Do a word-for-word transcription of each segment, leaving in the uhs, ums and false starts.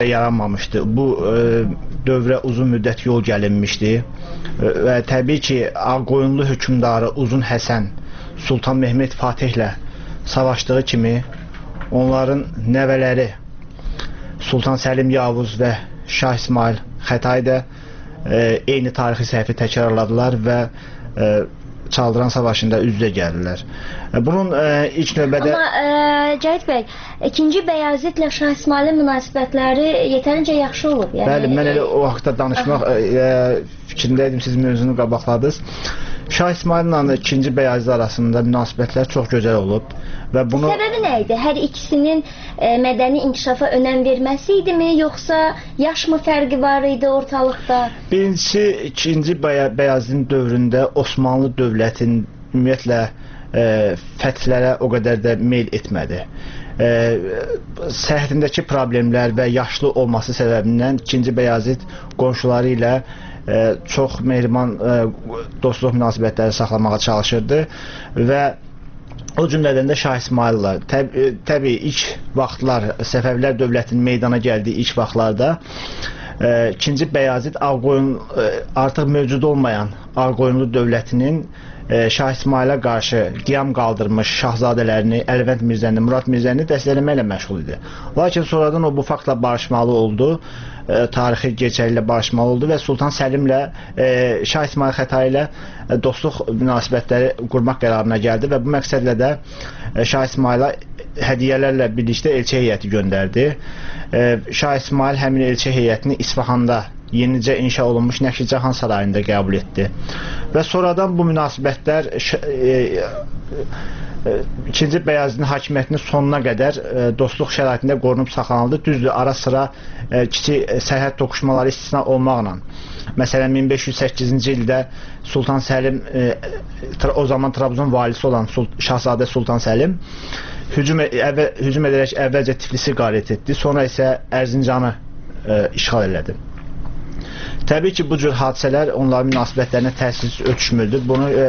yaranmamışdı. Bu e, dövrə uzun müddət yol gəlinmişdi e, və təbii ki, Ağqoyunlu hökmdarı Uzun Həsən Sultan Mehmet Fatihlə savaşdığı kimi onların nəvələri Sultan Səlim Yavuz və Şah İsmail Xətai də e, eyni tarixi səhvi təkrarladılar və e, Çaldıran Savaşında üz-üzə gəldilər. Bunun e, ilk növbədə... Amma e, Cahit bəy, ikinci Bəyazitlə Şah İsmailin münasibətləri yetərincə yaxşı olub. Yəni... Bəli, mən elə o haqda danışmaq e, fikrindəydim, siz mövzunu qabaqladınız. Şah İsmaillə ikinci Bəyazit arasında münasibətlər çox gözəl olub. Və bunu... Səbəbi nə idi? Hər ikisinin e, mədəni inkişafa önəm verməsi idimi, yoxsa yaş mı fərqi var idi ortalıqda? Birincisi, ikinci Bəyazitin dövründə Osmanlı dövlətin ümumiyyətlə e, fəthlərə o qədər də meyl etmədi. E, səhhətindəki problemlər və yaşlı olması səbəbindən ikinci Bəyazit qonşuları ilə e, çox mehriban e, dostluq münasibətləri saxlamağa çalışırdı və o cümlədən də Şah İsmail'la təb təbii ilk vaxtlar Səfəvilər dövlətinin meydana gəldiyi ilk vaxtlarda e, ikinci Bəyazit Ağqoyun e, artıq mövcud olmayan Ağqoyunlu dövlətinin e, Şah İsmail'ə qarşı qiyam qaldırmış şahzadələrini, Əlvənd Mirzəni, Murad Mirzəni dəstəkləməklə məşğul idi. Lakin sonradan o bu faktla barışmalı oldu. E, tarixi gerçəkliklə barışmalı oldu və Sultan Səlimlə e, Şah İsmail Xətai ilə e, dostluq münasibətləri qurmaq qərarına gəldi və bu məqsədlə də e, Şah İsmaila hədiyyələrlə birlikdə elçi heyəti göndərdi. E, Şah İsmail həmin elçi heyətini İsfahanda yenicə inşa olunmuş Nəşicahan sarayında qəbul etdi. Və sonradan bu münasibətlər e, e, ikinci Bəyazitin hakimiyyətinin sonuna qədər e, dostluq şəraitində qorunub saxlanıldı. Düzdür, ara sıra e, kiçik e, sərhəd toqquşmaları istisna olmaqla. Məsələn, min beş yüz səkkizinci ildə Sultan Səlim, e, o zaman Trabzon valisi olan Şahzadə Sultan Səlim hücum, əvvəl, hücum edərək əvvəlcə Tiflisi qarət etdi, sonra isə Ərzincanı e, işğal elədi. Təbii ki, bu cür hadisələr onların münasibətlərinə təsirsiz ötüşmürdü. Bunu e,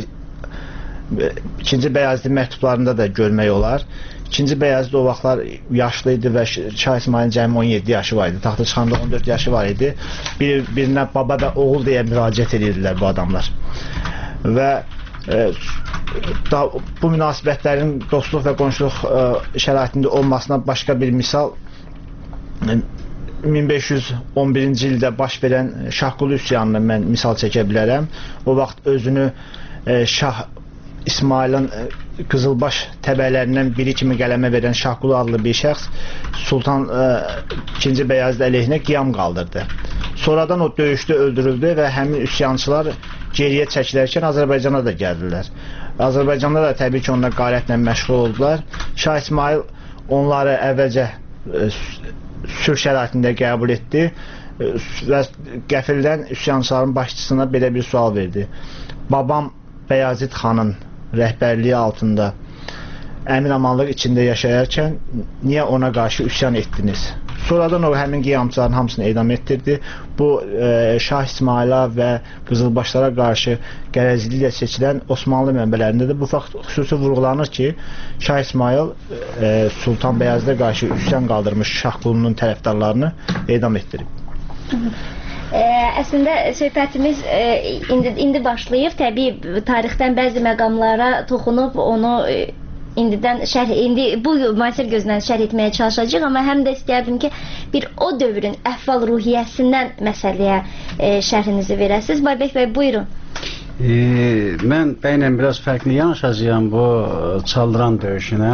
e, ikinci Bəyazitin məktublarında da görmək olar. İkinci Bəyazit o vaxtlar yaşlı idi və Şah İsmailin cəmi on yeddi yaşı var idi. Taxta çıxanda on dörd yaşı var idi. Bir, birinə baba və oğul deyə müraciət edirdilər bu adamlar. Və e, da, bu münasibətlərin dostluq və qonşuluq e, şəraitində olmasına başqa bir misal e, min beş yüz on birinci ildə baş verən Şahqulu üsyanını mən misal çəkə bilərəm. O vaxt özünü e, Şah İsmailin e, Qızılbaş təbəələrindən biri kimi qələmə verən Şahqulu adlı bir şəxs Sultan e, ikinci Bəyazit əleyhinə qiyam qaldırdı. Sonradan o döyüşdə öldürüldü və həmin üsyançılar geriyə çəkilərkən Azərbaycana da gəldilər. Azərbaycanda da təbii ki, onlar qarətlə məşğul oldular. Şah İsmail onları əvvəlcə e, sülh şəraitində qəbul etdi və qəfildən üsyançıların başçısına belə bir sual verdi. Babam Bəyazit xanın rəhbərliyi altında əmin-amanlıq içində yaşayarkən niyə ona qarşı üsyan etdiniz? Sonradan o həmin qiyamçıların hamısını edam etdirdi. Bu e, Şah İsmaila və Qızılbaşlara qarşı qərəzliklə seçilən Osmanlı mənbələrində də bu fakt xüsusi vurğulanır ki, Şah İsmail e, Sultan Bəyazitə qarşı üsyan qaldırmış Şahqulunun tərəfdarlarını edam etdirib. Ə, əslində söhbətimiz ə, indi, indi başlayıb. Təbii tarixdən bəzi məqamlara toxunub onu ə, indidən şərh, indi bu müasir gözlə şərh etməyə çalışacağıq, amma həm də istəyərdim ki, bir o dövrün əhval-ruhiyyəsindən məsələyə e, şərhinizi verəsiniz. Baybək bəy, buyurun. E, mən bəylə biraz fərqli yanaşacağım bu Çaldıran döyüşünə.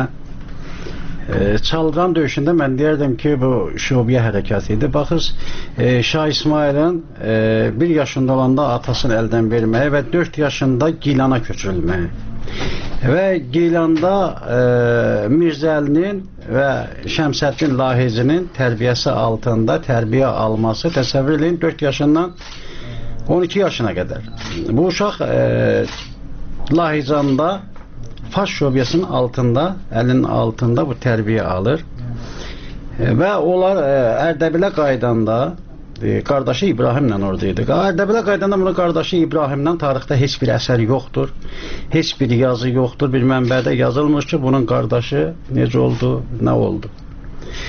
E, Çaldıran döyüşündə mən deyərdim ki, bu şubiyə hərəkatı idi. Baxız, e, Şah İsmailin e, bir yaşında olanda atasını əldən verməyi və dörd yaşında Gilana köçürülməyi. Və Gilanda e, Mirzəlinin və Şəmsəddin Lahicinin tərbiyəsi altında tərbiyə alması, təsəvvür edin, dörd yaşından on iki yaşına qədər. Bu uşaq e, Lahicanda Fars şöbəsinin altında, əlinin altında bu tərbiyə alır e, və onlar e, Ərdəbilə qaydanda e, qardaşı İbrahimlə orada idi. Ərdəbilə qaydanda bunun qardaşı İbrahimdən tarixdə heç bir əsər yoxdur. Heç bir yazı yoxdur. Bir mənbədə yazılmış ki, bunun qardaşı necə oldu, nə oldu.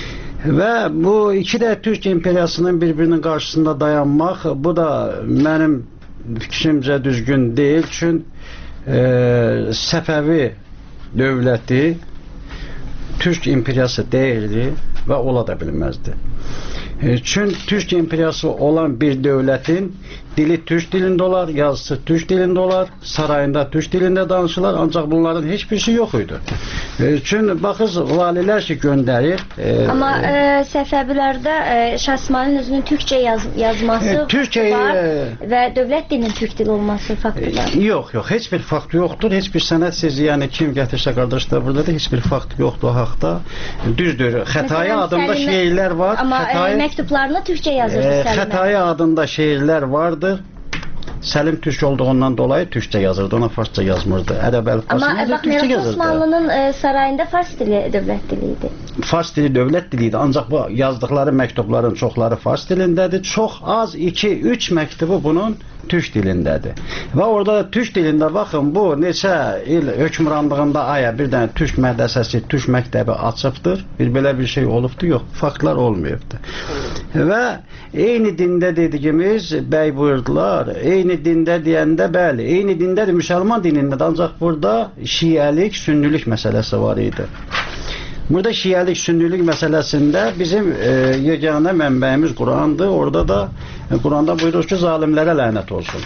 Və bu iki də Türk imperiyasının bir-birinin qarşısında dayanmaq, bu da mənim fikrimcə düzgün deyil. Çünki e, Səfəvi dövləti Türk imperiyası deyildi və ola da bilməzdi. E, çünki Türk imperiyası olan bir dövlətin dili Türk dilində olar, yazısı Türk dilində olar, sarayında Türk dilində danışırlar, ancaq bunların heç birisi yox idi. E, çünki baxız, valilər ki göndərir. E, Amma e, Səfəvilərdə e, Şah İsmailin özünün Türkçe yaz, yazması e, Türkçe, var e, və dövlət dilinin Türk dili olması faktı var. E, yox, yox, heç bir fakt yoxdur, heç bir sənət sizi, yəni kim gətirsə qardaşlar burada da heç bir fakt yoxdur o haqda. Düzdür, Xətaya adında Səlimə, şeirlər var. Amma Xətaya, e, məktublarını Türkçe yazırdı e, Səlimə. Xətaya adında şeirlər vardır. Səlim Türk olduğundan dolayı Türkçe yazırdı, ona Farsça yazmırdı. Ərəb əlifbasını Amma yazır, Türkçe baxmayaraq yazırdı. Osmanlı'nın e, sarayında Fars dili dövlət diliydi. Fars dili dövlət diliydi, ancaq bu yazdıkları məktubların çoxları Fars dilindədir. Çox az iki üç məktubu bunun Türk dilindədir. Və orada Türk dilində baxın, bu neçə il hökmranlığında aya bir dənə Türk mədrəsəsi, Türk məktəbi açıbdır. Bir belə bir şey olubdu, yox, faktlar olmayıbdı. Və eyni dində dediyimiz bəy buyurdular, eyni dində deyəndə bəli, eyni dindədir, müsəlman dinindədir, ancaq burada şiəlik, sünnülük məsələsi var idi. Burada şiəlik, sünnülük məsələsində bizim e, yeganə mənbəyimiz Qurandır. Orada da e, Quranda buyurur ki, zalimlərə lənət olsun.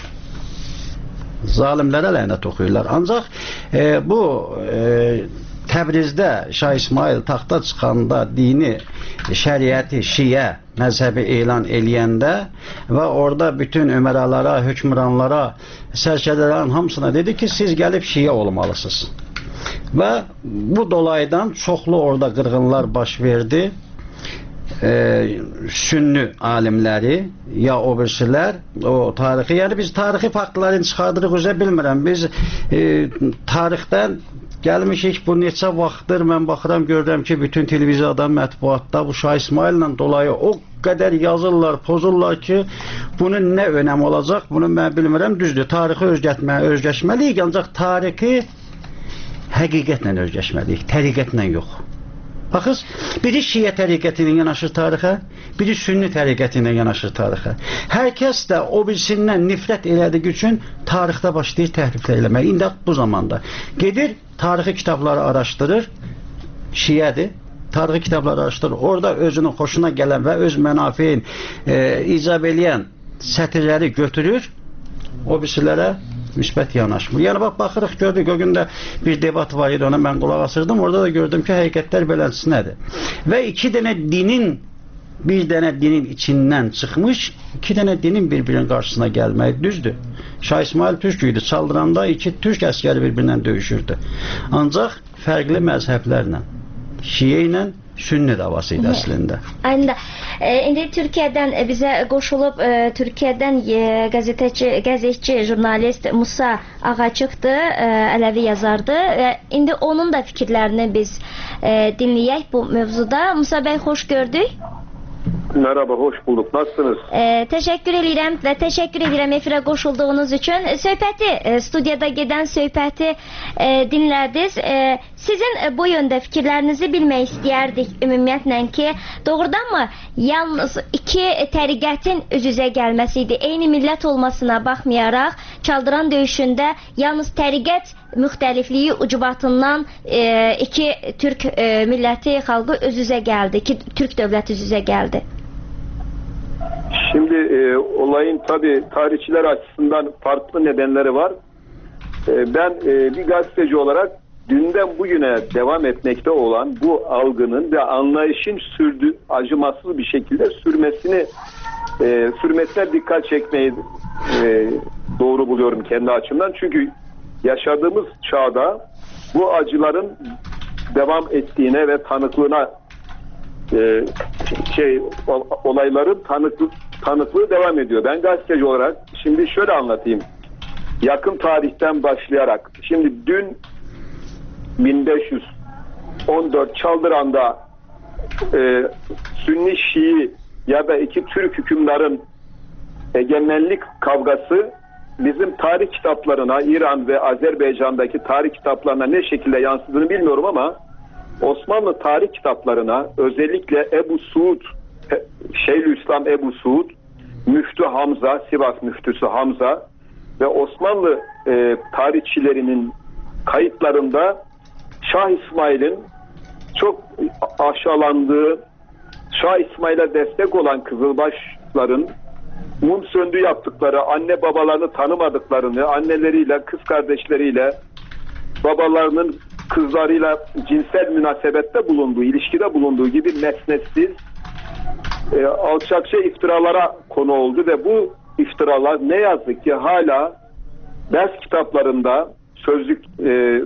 Zalimlərə lənət oxuyurlar. Ancaq e, bu e, Təbrizdə Şah İsmail taxta çıxanda dini, şəriəti, şiə məzhəbi elan eləyəndə və orada bütün ömərələrə, hökmranlara, sərkərdələrin hamısına dedi ki, siz gəlib şiə olmalısınız. Və bu dolaydan çoxlu orada qırğınlar baş verdi. E, sünni alimləri ya o birisilər, o tarixi, yəni biz tarixi faktların çıxardırıq, üzə bilmirəm. Biz e, tarixdən gəlmişik, bu neçə vaxtdır mən baxıram, görürəm ki, bütün televiziyada, mətbuatda bu Şah İsmaillə dolayı o qədər yazırlar, pozurlar ki, bunun nə önəmi olacaq, bunu mən bilmirəm. Düzdür, tarixi özgətməyə, özgəşməliyik, ancaq tarixi həqiqətlə özgəşməliyik, təriqətlə yox. Baxız, biri şiə təriqəti ilə yanaşır tarixə, biri sünni təriqəti ilə yanaşır tarixə. Hər kəs də o birisindən nifrət elədiyi üçün tarixdə başlayır təhriflər eləmək. İndi bu zamanda gedir, tarixi kitabları araşdırır, şiədir, tarixi kitabları araşdırır, orada özünün xoşuna gələn və öz mənafiyin e, icab eləyən sətirləri götürür, o birisilərə müsbət yanaşmır. Yəni bax, baxırıq, gördük, o gün də bir debat var idi, ona mən qulaq asırdım, orada da gördüm ki, həqiqətlər beləncəsi nədir? Və iki dənə dinin, bir dənə dinin içindən çıxmış, iki dənə dinin bir-birinin qarşısına gəlmək düzdür. Şah İsmail Türk idi, Çaldıranda iki Türk əskəri bir-birindən döyüşürdü. Ancaq fərqli məzhəblərlə, şiə ilə sünni davası idi əslində. Aynen. E, indi Türkiyədən e, bizə qoşulub e, Türkiyədən e, qəzetçi, qəzetçi, jurnalist Musa Ağaçıqdı, e, Ələvi yazardı. E, indi onun da fikirlərini biz e, dinləyək bu mövzuda. Musa bəy, xoş gördük. Merhaba, hoş bulduk. Nasılsınız? E, teşekkür edirəm və təşəkkür edirəm efirə qoşulduğunuz üçün. Söhbəti, e, studiyada gedən söhbəti e, dinlədiniz. E, sizin e, bu yöndə fikirlərinizi bilmək istəyərdik ümumiyyətlə ki, doğrudanmı yalnız iki təriqətin üz-üzə gəlməsi idi? Eyni millət olmasına baxmayaraq, Çaldıran döyüşündə yalnız təriqət müxtəlifliyi ucubatından e, iki Türk e, milləti, xalqı üz-üzə gəldi, iki Türk dövləti üz-üzə geldi. Şimdi e, olayın tabii tarihçiler açısından farklı nedenleri var. E, ben e, bir gazeteci olarak dünden bugüne devam etmekte olan bu algının ve anlayışın sürdü, acımasız bir şekilde sürmesini e, sürmesine dikkat çekmeyi e, doğru buluyorum kendi açımdan. Çünkü yaşadığımız çağda bu acıların devam ettiğine ve tanıklığına e, şey olayların tanıklık tanıklığı devam ediyor. Ben gazeteci olarak şimdi şöyle anlatayım. Yakın tarihten başlayarak şimdi dün bin beş yüz on dört Çaldıran'da e, Sünni Şii ya da iki Türk hükümdarın egemenlik kavgası bizim tarih kitaplarına, İran ve Azerbaycan'daki tarih kitaplarına ne şekilde yansıdığını bilmiyorum ama Osmanlı tarih kitaplarına özellikle Ebu Suud, Şeyhülislam Ebu Suud, Müftü Hamza, Sivas Müftüsü Hamza ve Osmanlı e, tarihçilerinin kayıtlarında Şah İsmail'in çok aşağılandığı, Şah İsmail'e destek olan Kızılbaşların mum söndü yaptıkları, anne babalarını tanımadıklarını, anneleriyle, kız kardeşleriyle, babalarının kızlarıyla cinsel münasebette bulunduğu, ilişkide bulunduğu gibi mesnetsiz, e, alçakça iftiralara konu oldu ve bu iftiralar ne yazık ki hala ders kitaplarında, sözlük e,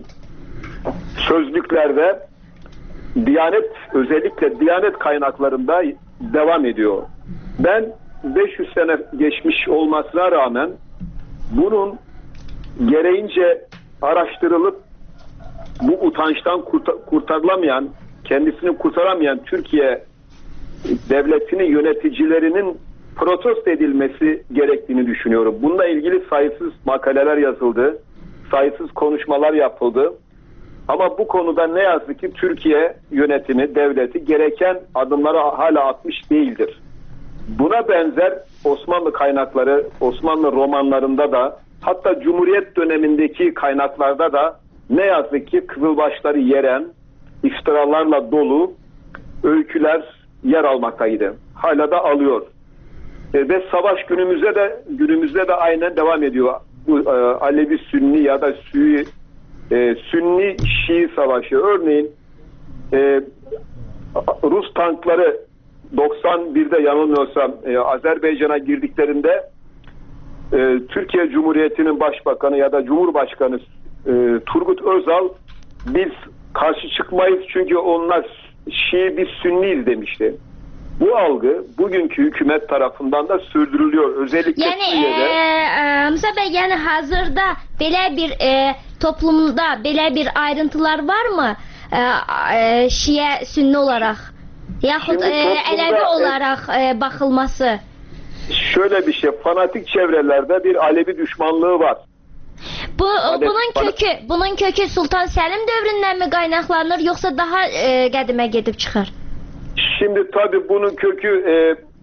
sözlüklerde, Diyanet, özellikle Diyanet kaynaklarında devam ediyor. Ben beş yüz sene geçmiş olmasına rağmen bunun gereğince araştırılıp bu utançtan kurtar- kurtarılamayan, kendisini kurtaramayan Türkiye devletinin yöneticilerinin protesto edilmesi gerektiğini düşünüyorum. Bununla ilgili sayısız makaleler yazıldı, sayısız konuşmalar yapıldı. Ama bu konuda ne yazık ki Türkiye yönetimi, devleti gereken adımları hala atmış değildir. Buna benzer Osmanlı kaynakları, Osmanlı romanlarında da, hatta Cumhuriyet dönemindeki kaynaklarda da ne yazık ki Kızılbaşları yeren, iftiralarla dolu öyküler yer almaktaydı. Hala da alıyor. E, ve savaş günümüzde de günümüzde de aynen devam ediyor. Bu e, Alevi Sünni ya da Sü, e, Sünni Şii savaşı. Örneğin e, Rus tankları doksan birde yanılmıyorsam e, Azerbaycan'a girdiklerinde e, Türkiye Cumhuriyeti'nin başbakanı ya da Cumhurbaşkanı e, Turgut Özal, biz karşı çıkmayız çünkü onlar Şii, biz Sünniyiz demişti. Bu algı bugünkü hükümet tarafından da sürdürülüyor. Özellikle yani, Suriye'de. E, Musa Bey, yani hazırda belə bir e, toplumda belə bir ayrıntılar var mı? E, e, Şiye, Sünni olarak yaxud e, Alevi olarak e, bakılması? Şöyle bir şey, fanatik çevrelerde bir Alevi düşmanlığı var. Bu Alev, bunun kökü, bunun kökü Sultan Selim dövründen mi qaynaqlanır, yoksa daha e, qədimə gedib çıxır? Şimdi tabii bunun kökü e,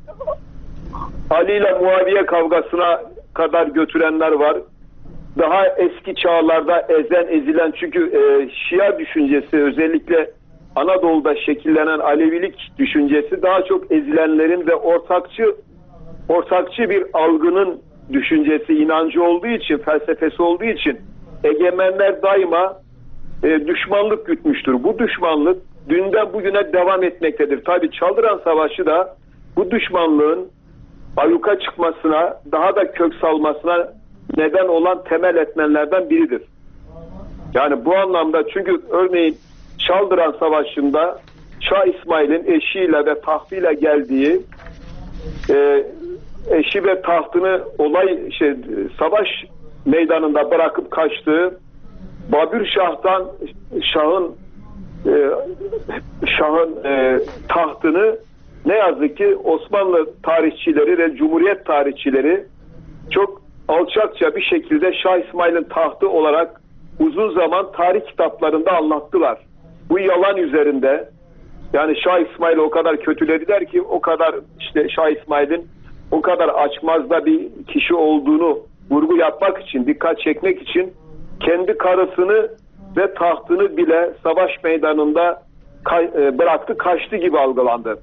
Ali ile Muaviye kavgasına kadar götürenler var. Daha eski çağlarda ezen ezilen, çünkü e, Şia düşüncesi, özellikle Anadolu'da şekillenen Alevilik düşüncesi daha çok ezilenlerin ve ortakçı ortakçı bir algının düşüncesi, inancı olduğu için, felsefesi olduğu için egemenler daima e, düşmanlık gütmüştür. Bu düşmanlık dünden bugüne devam etmektedir. Tabii Çaldıran Savaşı da bu düşmanlığın ayyuka çıkmasına, daha da kök salmasına neden olan temel etmenlerden biridir. Yani bu anlamda, çünkü örneğin Çaldıran Savaşı'nda Şah İsmail'in eşiyle ve tahtıyla geldiği, e, eşi ve tahtını olay şey, savaş meydanında bırakıp kaçtığı, Babür Şah'tan Şah'ın e, Şah'ın e, tahtını ne yazık ki Osmanlı tarihçileri ve Cumhuriyet tarihçileri çok alçakça bir şekilde Şah İsmail'in tahtı olarak uzun zaman tarih kitaplarında anlattılar. Bu yalan üzerinde, yani Şah İsmail'i o kadar kötülediler ki, o kadar işte Şah İsmail'in o kadar açmazda bir kişi olduğunu vurgu yapmak için, dikkat çekmek için kendi karısını ve tahtını bile savaş meydanında bıraktı, kaçtı gibi algılandı.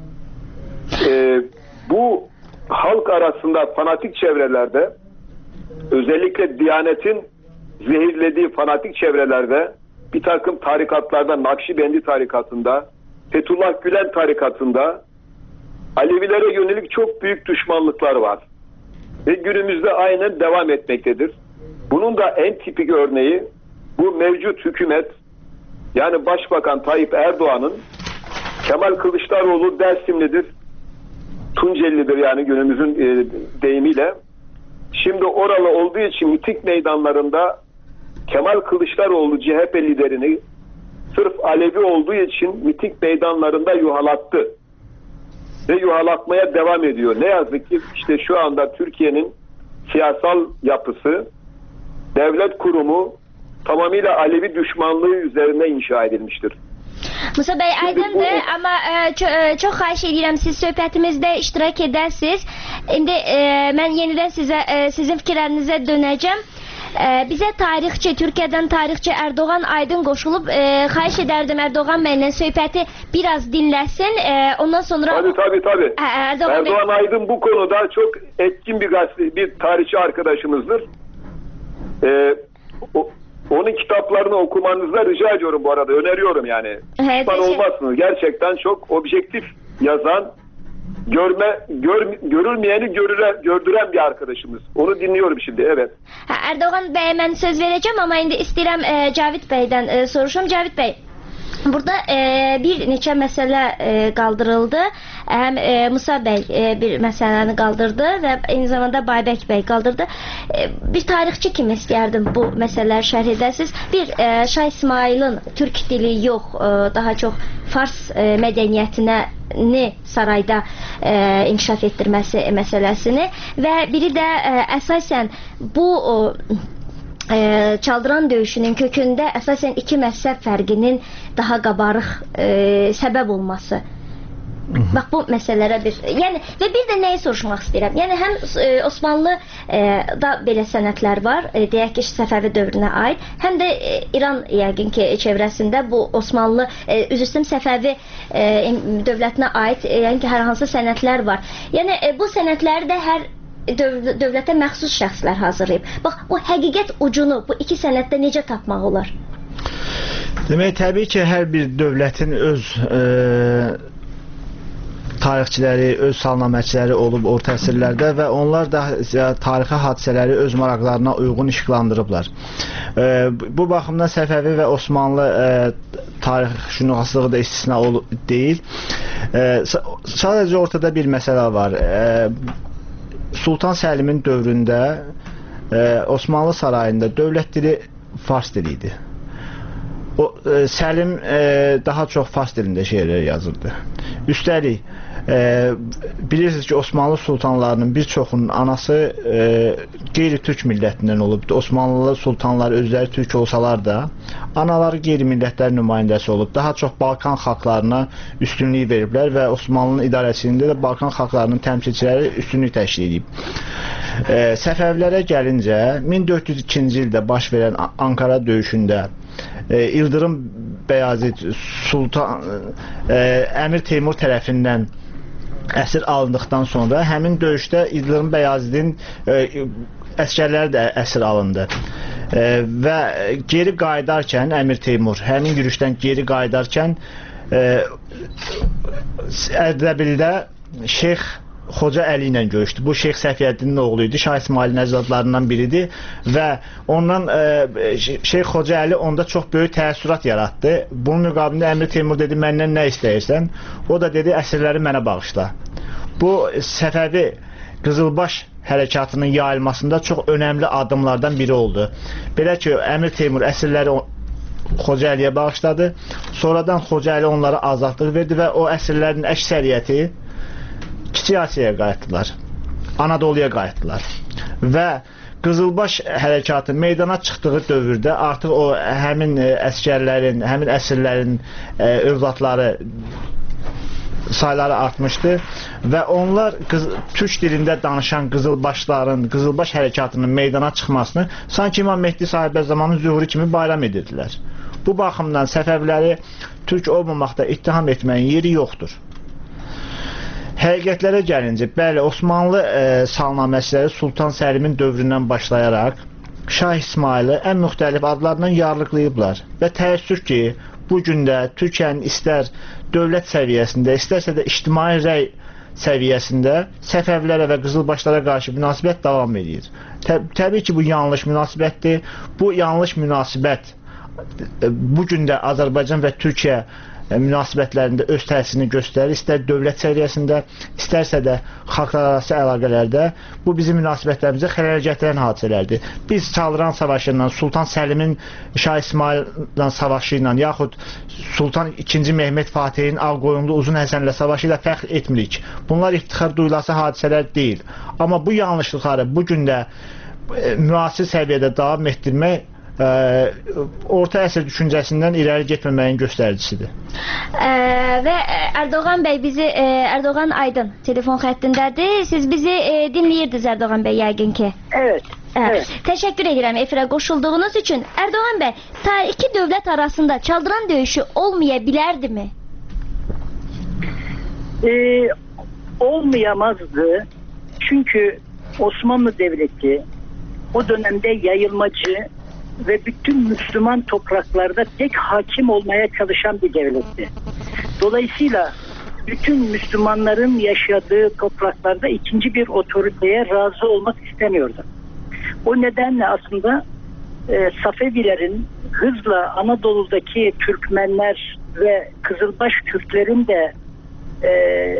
Ee, bu halk arasında, fanatik çevrelerde, özellikle Diyanet'in zehirlediği fanatik çevrelerde, bir takım tarikatlarda, Nakşibendi tarikatında, Fethullah Gülen tarikatında Alevilere yönelik çok büyük düşmanlıklar var. Ve günümüzde aynen devam etmektedir. Bunun da en tipik örneği bu mevcut hükümet, yani Başbakan Tayyip Erdoğan'ın, Kemal Kılıçdaroğlu Dersimlidir, Tunceli'dir yani günümüzün e, deyimiyle. Şimdi oralı olduğu için miting meydanlarında Kemal Kılıçdaroğlu C H P liderini sırf Alevi olduğu için miting meydanlarında yuhalattı. Ve yuhalatmaya devam ediyor. Ne yazık ki işte şu anda Türkiye'nin siyasal yapısı, devlet kurumu tamamıyla Alevi düşmanlığı üzerine inşa edilmiştir. Musa bəy, aydındır, amma ə, ço ə, çox xahiş edirəm siz söhbətimizdə iştirak edəsiniz. İndi ə, mən yenidən sizə ə, sizin fikirlərinizə dönəcəm. Ə, bizə tarixçi, Türkiyədən tarixçi Erdoğan Aydın qoşulub, ə, xahiş edərdim Erdoğan bəylə söhbəti biraz dinləsin. Ə, ondan sonra Tabii tabii tabii. Ə, Erdoğan, Erdoğan Bey... Aydın bu konuda çok etkin bir gazete, bir tarihçi arkadaşımızdır. Ee, o, onun kitaplarını okumanızı rica ediyorum bu arada. Öneriyorum yani. Evet, Pişman olmazsınız. Gerçekten çok objektif yazan, görme gör, görülmeyeni görüre, gördüren bir arkadaşımız. Onu dinliyorum şimdi. Evet. Ha, Erdoğan bəyə mən söz verəcəm, amma indi istəyirəm e, Cavid bəydən e, soruşum. Cavid bəy, burada e, bir neçə məsələ e, qaldırıldı. Həm e, Musa bəy e, bir məsələni qaldırdı və eyni zamanda Baybək bəy qaldırdı. E, bir tarixçi kimi istəyərdim bu məsələləri şərh edəsiniz. Bir, e, Şah İsmailin türk dili yox, e, daha çox fars e, mədəniyyətinə ni sarayda e, inkişaf etdirməsi məsələsini və biri də e, əsasən bu o, e, Çaldıran döyüşünün kökündə əsasən iki məzhəb fərqinin daha qabarıq e, səbəb olması. Bax bu məsələlərə bir, yəni və bir də nəyi soruşmaq istəyirəm. Yəni həm e, Osmanlı e, da belə sənədlər var, e, deyək ki, Səfəvi dövrünə aid, həm də e, İran yəqin ki çevrəsində bu Osmanlı e, üzr istəyirəm Səfəvi e, dövlətinə aid e, yəni ki hər hansı sənədlər var. Yəni e, bu sənədləri də hər döv dövlətə məxsus şəxslər hazırlayıb. Bax bu həqiqət ucunu bu iki sənəddə necə tapmaq olar? Demək təbii ki, hər bir dövlətin öz e, tarixçiləri, öz salnaməçiləri olub orta əsrlərdə və onlar da tarixi hadisələri öz maraqlarına uyğun işıqlandırıblar. E, bu baxımdan Səfəvi və Osmanlı e, tarixşünaslığı da istisna deyil. E, sadəcə ortada bir məsələ var. E, Sultan Səlimin dövründə e, Osmanlı sarayında dövlət dili fars dili idi. O, e, Səlim e, daha çox fars dilində şeirlər yazırdı. Üstəlik, e, bilirsiniz ki, Osmanlı sultanlarının bir çoxunun anası e, qeyri-türk millətindən olubdu. Osmanlı sultanları özləri türk olsalar da, anaları qeyri-millətlər nümayəndəsi olub. Daha çox Balkan xalqlarına üstünlük veriblər və Osmanlının idarəsində də Balkan xalqlarının təmsilçiləri üstünlük təşkil edib. E, Səfəvilərə gəlincə, min dörd yüz ikinci ildə baş verən Ankara döyüşündə e, İldırım Bəyazid Sultan e, Əmir Teymur tərəfindən əsir alındıqdan sonra həmin döyüşdə İldırım Bəyazidin e, əskərləri də əsir alındı. E, və geri qayıdarkən Əmir Teymur həmin yürüşdən geri qayıdarkən e, Ərdəbildə Şeyx Xoca Əli ilə görüşdü. Bu Şeyx Səfiyyəddinin oğlu idi, Şah İsmailin əcdadlarından biridir və ondan e, Şeyx Xoca Əli onda çox böyük təəssürat yaratdı. Bunun müqabilində Əmir Teymur dedi, məndən nə istəyirsən? O da dedi, əsirləri mənə bağışla. Bu Səfəvi Qızılbaş hərəkatının yayılmasında çox önəmli addımlardan biri oldu. Belə ki, Əmir Teymur əsirləri Xoca Əliyə bağışladı. Sonradan Xoca Əli onlara azadlıq verdi və o əsirlərin əksəriyyəti Kiçik Asiyaya qayıtdılar, Anadoluya qayıtdılar və Qızılbaş hərəkatı meydana çıxdığı dövrdə artıq o həmin əskərlərin, həmin əsirlərin e, övladları sayları artmışdı və onlar qız, türk dilində danışan Qızılbaşların, Qızılbaş hərəkatının meydana çıxmasını sanki İmam Mehdi sahibə zamanı zühuru kimi bayram edirdilər. Bu baxımdan Səfəviləri türk olmamaqda ittiham etməyin yeri yoxdur. Həqiqətlərə gəlincə, bəli, Osmanlı e, salnaməçiləri Sultan Səlimin dövründən başlayaraq Şah İsmaili ən müxtəlif adlarla yarlıqlayıblar və təəssüf ki, bu gündə Türkiyənin istər dövlət səviyyəsində, istərsə də ictimai rəy səviyyəsində Səfəvilərə və Qızılbaşlara qarşı münasibət davam edir. Tə təbii ki, bu yanlış münasibətdir. Bu yanlış münasibət bu gündə Azərbaycan və Türkiyə münasibətlərində öz təsirini göstərir, istər dövlət səviyyəsində, istərsə də xalqlararası əlaqələrdə bu bizim münasibətlərimizə xələl gətirən hadisələrdir. Biz Çaldıran savaşı ilə, Sultan Səlimin Şah İsmaillə savaşı ilə, yaxud Sultan ikinci Mehmet Fatihin Ağqoyunlu Uzun Həsənlə savaşı ilə fəxr etmirik. Bunlar iftixar duyulası hadisələr deyil. Amma bu yanlışlıqları bu gündə e, müasir səviyyədə davam etdirmək e, orta əsr düşüncəsindən irəli getməməyin göstəricisidir. E, və Erdoğan Bey bizi, e, Erdoğan Aydın telefon xəttindədir. Siz bizi e, dinləyirdiniz Erdoğan Bey yəqin ki. Evet. Evet. Teşekkür ederim efirə qoşulduğunuz için. Erdoğan Bey, ta iki dövlət arasında çaldıran döyüşü olmayabilirdi mi? Ee, olmayamazdı. Çünkü Osmanlı Devleti o dönemde yayılmacı ve bütün Müslüman topraklarda tek hakim olmaya çalışan bir devletti. Dolayısıyla bütün Müslümanların yaşadığı topraklarda ikinci bir otoriteye razı olmak istemiyordu. O nedenle aslında e, Safevilerin hızla Anadolu'daki Türkmenler ve Kızılbaş Türklerin de e,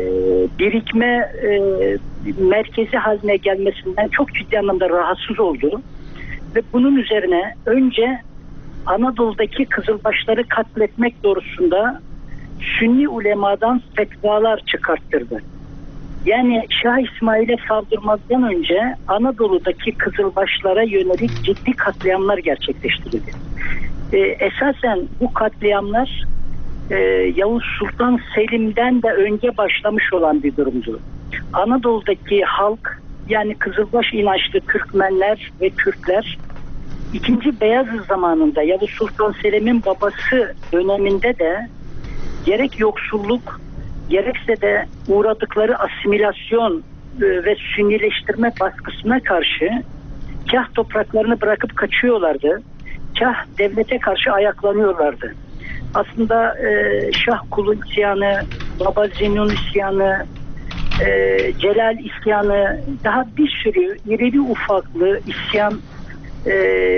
birikme e, merkezi haline gelmesinden çok ciddi anlamda rahatsız oldu. Ve bunun üzerine önce Anadolu'daki Kızılbaşları katletmek doğrusunda Sünni ulemadan fetvalar çıkarttırdı. Yani Şah İsmail'e saldırmazdan önce Anadolu'daki Kızılbaşlara yönelik ciddi katliamlar gerçekleştirildi. Ee, esasen bu katliamlar e, Yavuz Sultan Selim'den de önce başlamış olan bir durumdu. Anadolu'daki halk, yani Kızılbaş inançlı Türkmenler ve Türkler ikinci. Beyazıt zamanında Yavuz Sultan Selim'in babası döneminde de gerek yoksulluk gerekse de uğradıkları asimilasyon ve sünnileştirme baskısına karşı kah topraklarını bırakıp kaçıyorlardı, kah devlete karşı ayaklanıyorlardı. Aslında e, Şah Kulu isyanı, Baba Zinun isyanı, e, Celal isyanı, daha bir sürü irili ufaklı isyan e,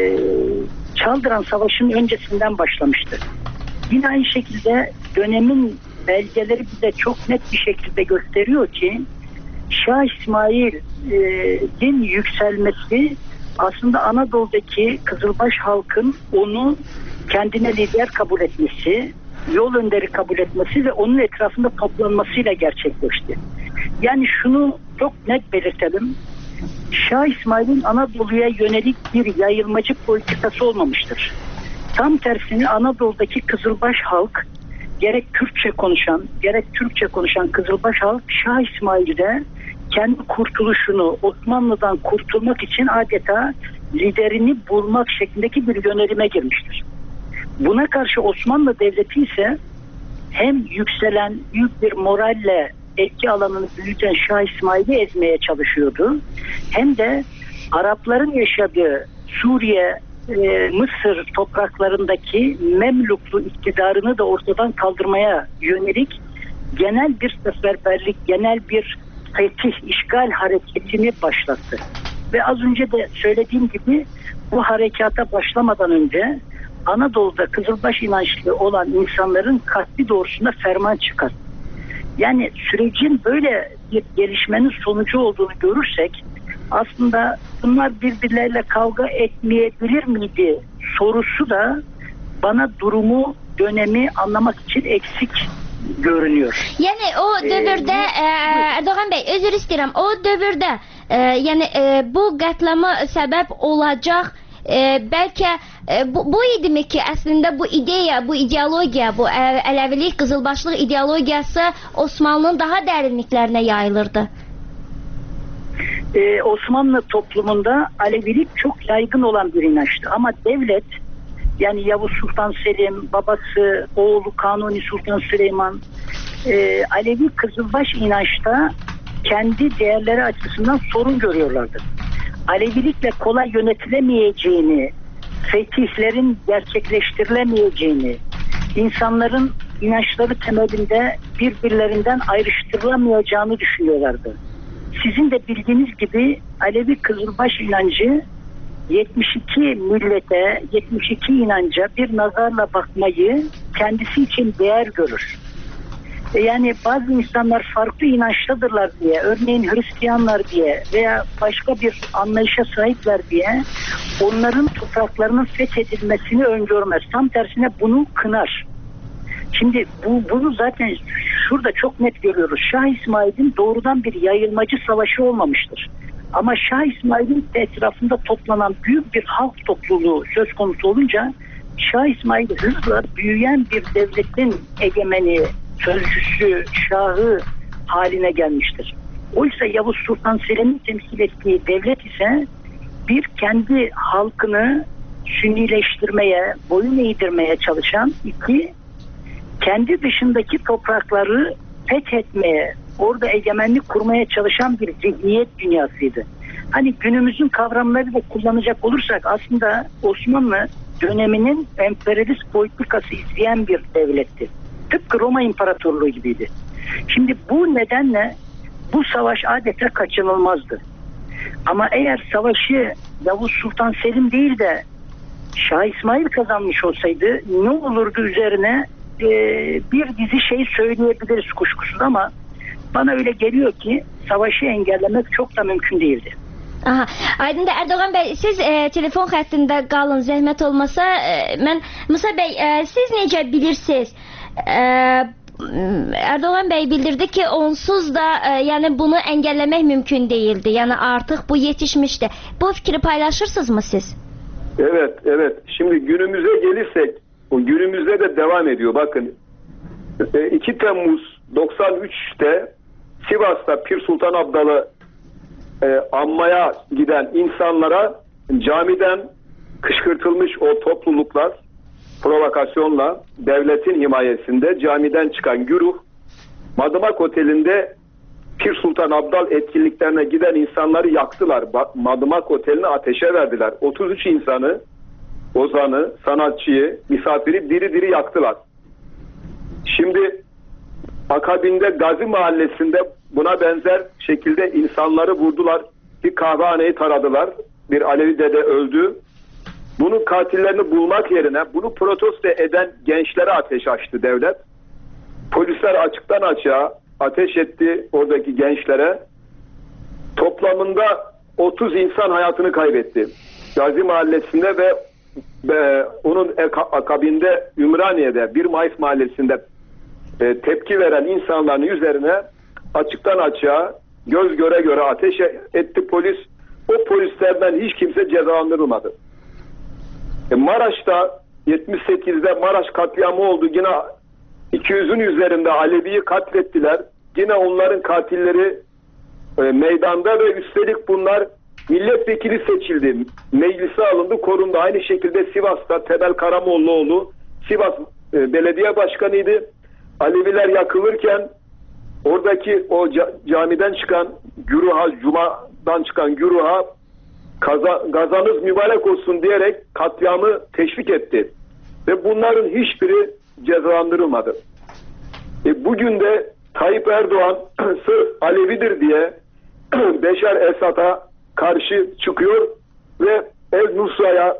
Çaldıran Savaşı'nın öncesinden başlamıştı. Yine aynı şekilde dönemin belgeleri bize çok net bir şekilde gösteriyor ki Şah İsmail'in yükselmesi aslında Anadolu'daki Kızılbaş halkın onu kendine lider kabul etmesi, yol önderi kabul etmesi ve onun etrafında toplanmasıyla gerçekleşti. Yani şunu çok net belirtelim. Şah İsmail'in Anadolu'ya yönelik bir yayılmacı politikası olmamıştır. Tam tersine Anadolu'daki Kızılbaş halk, gerek Kürtçe konuşan, gerek Türkçe konuşan Kızılbaş halk Şah İsmail'de kendi kurtuluşunu, Osmanlı'dan kurtulmak için adeta liderini bulmak şeklindeki bir yönelime girmiştir. Buna karşı Osmanlı Devleti ise hem yükselen büyük bir moralle etki alanını büyüten Şah İsmail'i ezmeye çalışıyordu, hem de Arapların yaşadığı Suriye, e, Mısır topraklarındaki Memluklu iktidarını da ortadan kaldırmaya yönelik genel bir seferberlik, genel bir fetih, işgal hareketini başlattı. Ve az önce de söylediğim gibi bu harekata başlamadan önce Anadolu'da Kızılbaş inançlı olan insanların katli doğrusunda ferman çıkarttı. Yani sürecin böyle bir gelişmenin sonucu olduğunu görürsek aslında bunlar birbirleriyle kavga etmeyebilir miydi sorusu da bana durumu, dönemi anlamak için eksik görünüyor. Yani o dövrdə ee, e, Erdoğan Bey, özür istəyirəm, o dövrdə e, yəni e, bu qətlama səbəb olacaq e, bəlkə e, bu, bu idimi ki əslində bu ideya, bu ideologiya, bu Ələvilik, Qızılbaşlıq ideologiyası Osmanlının daha dərinliklərinə yayılırdı? Ee, Osmanlı toplumunda Alevilik çok yaygın olan bir inançtı. Ama devlet, yani Yavuz Sultan Selim, babası, oğlu Kanuni Sultan Süleyman, e, Alevi Kızılbaş inançta kendi değerleri açısından sorun görüyorlardı. Alevilikle kolay yönetilemeyeceğini, fetihlerin gerçekleştirilemeyeceğini, insanların inançları temelinde birbirlerinden ayrıştırılamayacağını düşünüyorlardı. Sizin de bildiğiniz gibi Alevi Kızılbaş inancı yetmiş iki millete, yetmiş iki inanca bir nazarla bakmayı kendisi için değer görür. Yani bazı insanlar farklı inançtadırlar diye, örneğin Hristiyanlar diye veya başka bir anlayışa sahipler diye onların topraklarının fethedilmesini öngörmez. Tam tersine bunu kınar. Şimdi bu, bunu zaten şurada çok net görüyoruz. Şah İsmail'in doğrudan bir yayılmacı savaşı olmamıştır. Ama Şah İsmail'in etrafında toplanan büyük bir halk topluluğu söz konusu olunca Şah İsmail hızla büyüyen bir devletin egemeni, sözcüsü, şahı haline gelmiştir. Oysa Yavuz Sultan Selim'in temsil ettiği devlet ise bir kendi halkını sünnileştirmeye, boyun eğdirmeye çalışan, iki, kendi dışındaki toprakları fethetmeye, orada egemenlik kurmaya çalışan bir zihniyet dünyasıydı. Hani günümüzün kavramları da kullanacak olursak aslında Osmanlı döneminin emperyalist politikası izleyen bir devletti. Tıpkı Roma İmparatorluğu gibiydi. Şimdi bu nedenle bu savaş adeta kaçınılmazdı. Ama eğer savaşı Yavuz Sultan Selim değil de Şah İsmail kazanmış olsaydı ne olurdu üzerine e, bir dizi şey söyleyebiliriz kuşkusuz ama bana öyle geliyor ki savaşı engellemek çok da mümkün değildi. Aha. Aydın Erdoğan Bey, siz e, telefon xəttində qalın, zəhmət olmasa. E, mən Musa Bey, e, siz necə bilirsiniz? E, Erdoğan Bey bildirdi ki onsuz da e, yani bunu engellemek mümkün değildi. Yani artık bu yetişmişti. Bu fikri paylaşırsınız mı siz? Evet, evet. Şimdi günümüze gelirsek, o günümüzde de devam ediyor. Bakın, iki Temmuz doksan üçte Sivas'ta Pir Sultan Abdal'ı e, anmaya giden insanlara camiden kışkırtılmış o topluluklar provokasyonla devletin himayesinde camiden çıkan güruh Madımak Oteli'nde Pir Sultan Abdal etkinliklerine giden insanları yaktılar. Madımak Oteli'ni ateşe verdiler. otuz üç insanı, ozanı, sanatçıyı, misafiri diri diri yaktılar. Şimdi akabinde Gazi Mahallesi'nde buna benzer şekilde insanları vurdular. Bir kahvehaneyi taradılar. Bir Alevi dede öldü. Bunun katillerini bulmak yerine bunu protesto eden gençlere ateş açtı devlet. Polisler açıktan açığa ateş etti oradaki gençlere. Toplamında otuz insan hayatını kaybetti. Gazi Mahallesi'nde ve, ve onun akabinde Ümraniye'de bir Mayıs Mahallesi'nde e, tepki veren insanların üzerine açıktan açığa göz göre göre ateş etti polis. O polislerden hiç kimse cezalandırılmadı. E, Maraş'ta yetmiş sekizde Maraş katliamı oldu. Yine iki yüzün üzerinde Alevi'yi katlettiler. Yine onların katilleri e, meydanda ve üstelik bunlar milletvekili seçildi. Meclise alındı, korundu. Aynı şekilde Sivas'ta Tebel Karamollaoğlu Sivas e, belediye başkanıydı. Aleviler yakılırken oradaki o ca camiden çıkan güruha, Cuma'dan çıkan güruha kaza, gazanız mübarek olsun diyerek katliamı teşvik etti. Ve bunların hiçbiri cezalandırılmadı. E bugün de Tayyip Erdoğan sırf Alevidir diye Beşar Esad'a karşı çıkıyor ve El Nusra'ya,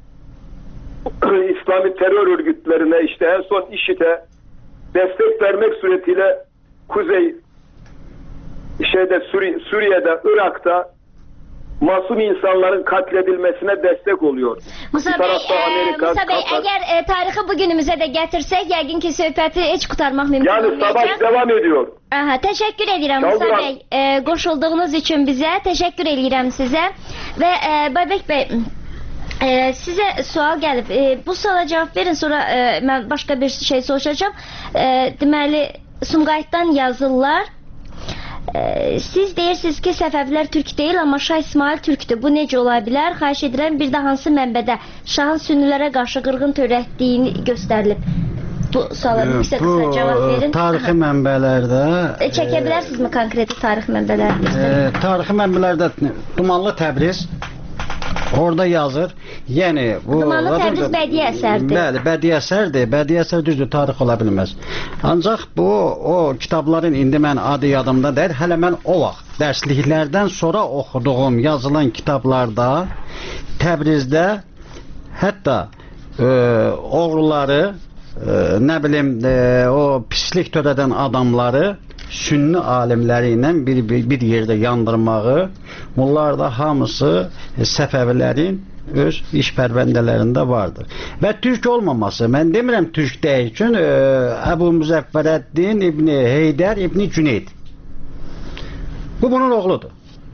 İslami terör örgütlerine, işte en son IŞİD'e destek vermek suretiyle Kuzey şeyde Suriye, Suriye'de, Irak'ta masum insanların katledilmesine destek oluyor. Musa Bey, e, Amerika, Musa Bey Katar... eğer e, tarihi bugünümüze de getirsek, yəqin ki söhbəti heç qurtarmaq mümkün yani olmayacaq. Yani savaş devam ediyor. Aha, teşekkür edirəm Musa Bey, e, qoşulduğunuz için bize teşekkür edirəm sizə və e, Babək Bey, e, sizə sual gəlib. E, bu suala cavab verin, sonra e, mən başqa bir şey soruşacağım. E, deməli, Sumqayıtdan yazırlar. Ee, siz deyirsiniz ki Səfəvilər Türk değil ama Şah İsmail Türk'tür. Bu necə ola bilər? Xahiş edirəm, bir də hansı mənbədə Şahın sünnilərə qarşı qırğın törətdiyini göstərilib? Bu suala bir qısa cavab verin. Bu tarixi mənbələrdə e, çəkə bilərsinizmi konkret tarixi mənbələri? E, tarixi mənbələrdə Dumanlı Təbriz orada yazır. Yəni bu Dumanlı Təbriz bədii əsərdir. Bəli, bədii əsərdir. Bədii əsər düzdür, tarix ola bilməz. Ancaq bu o kitabların indi mən adı yadımda deyil. Hələ mən o vaxt dərsliklərdən sonra oxuduğum yazılan kitablarda Təbrizdə hətta e, oğruları e, nə bilim e, o pislik törədən adamları sünni alimləri ilə bir, bir, bir yerdə yandırmağı, bunlar da hamısı Səfəvilərin öz iş pərvəndələrində vardır. Və türk olmaması, mən demirəm türk deyil üçün, e, Əbu Müzəffərəddin İbni Heydər İbni Cüneyd. Bu bunun oğludur.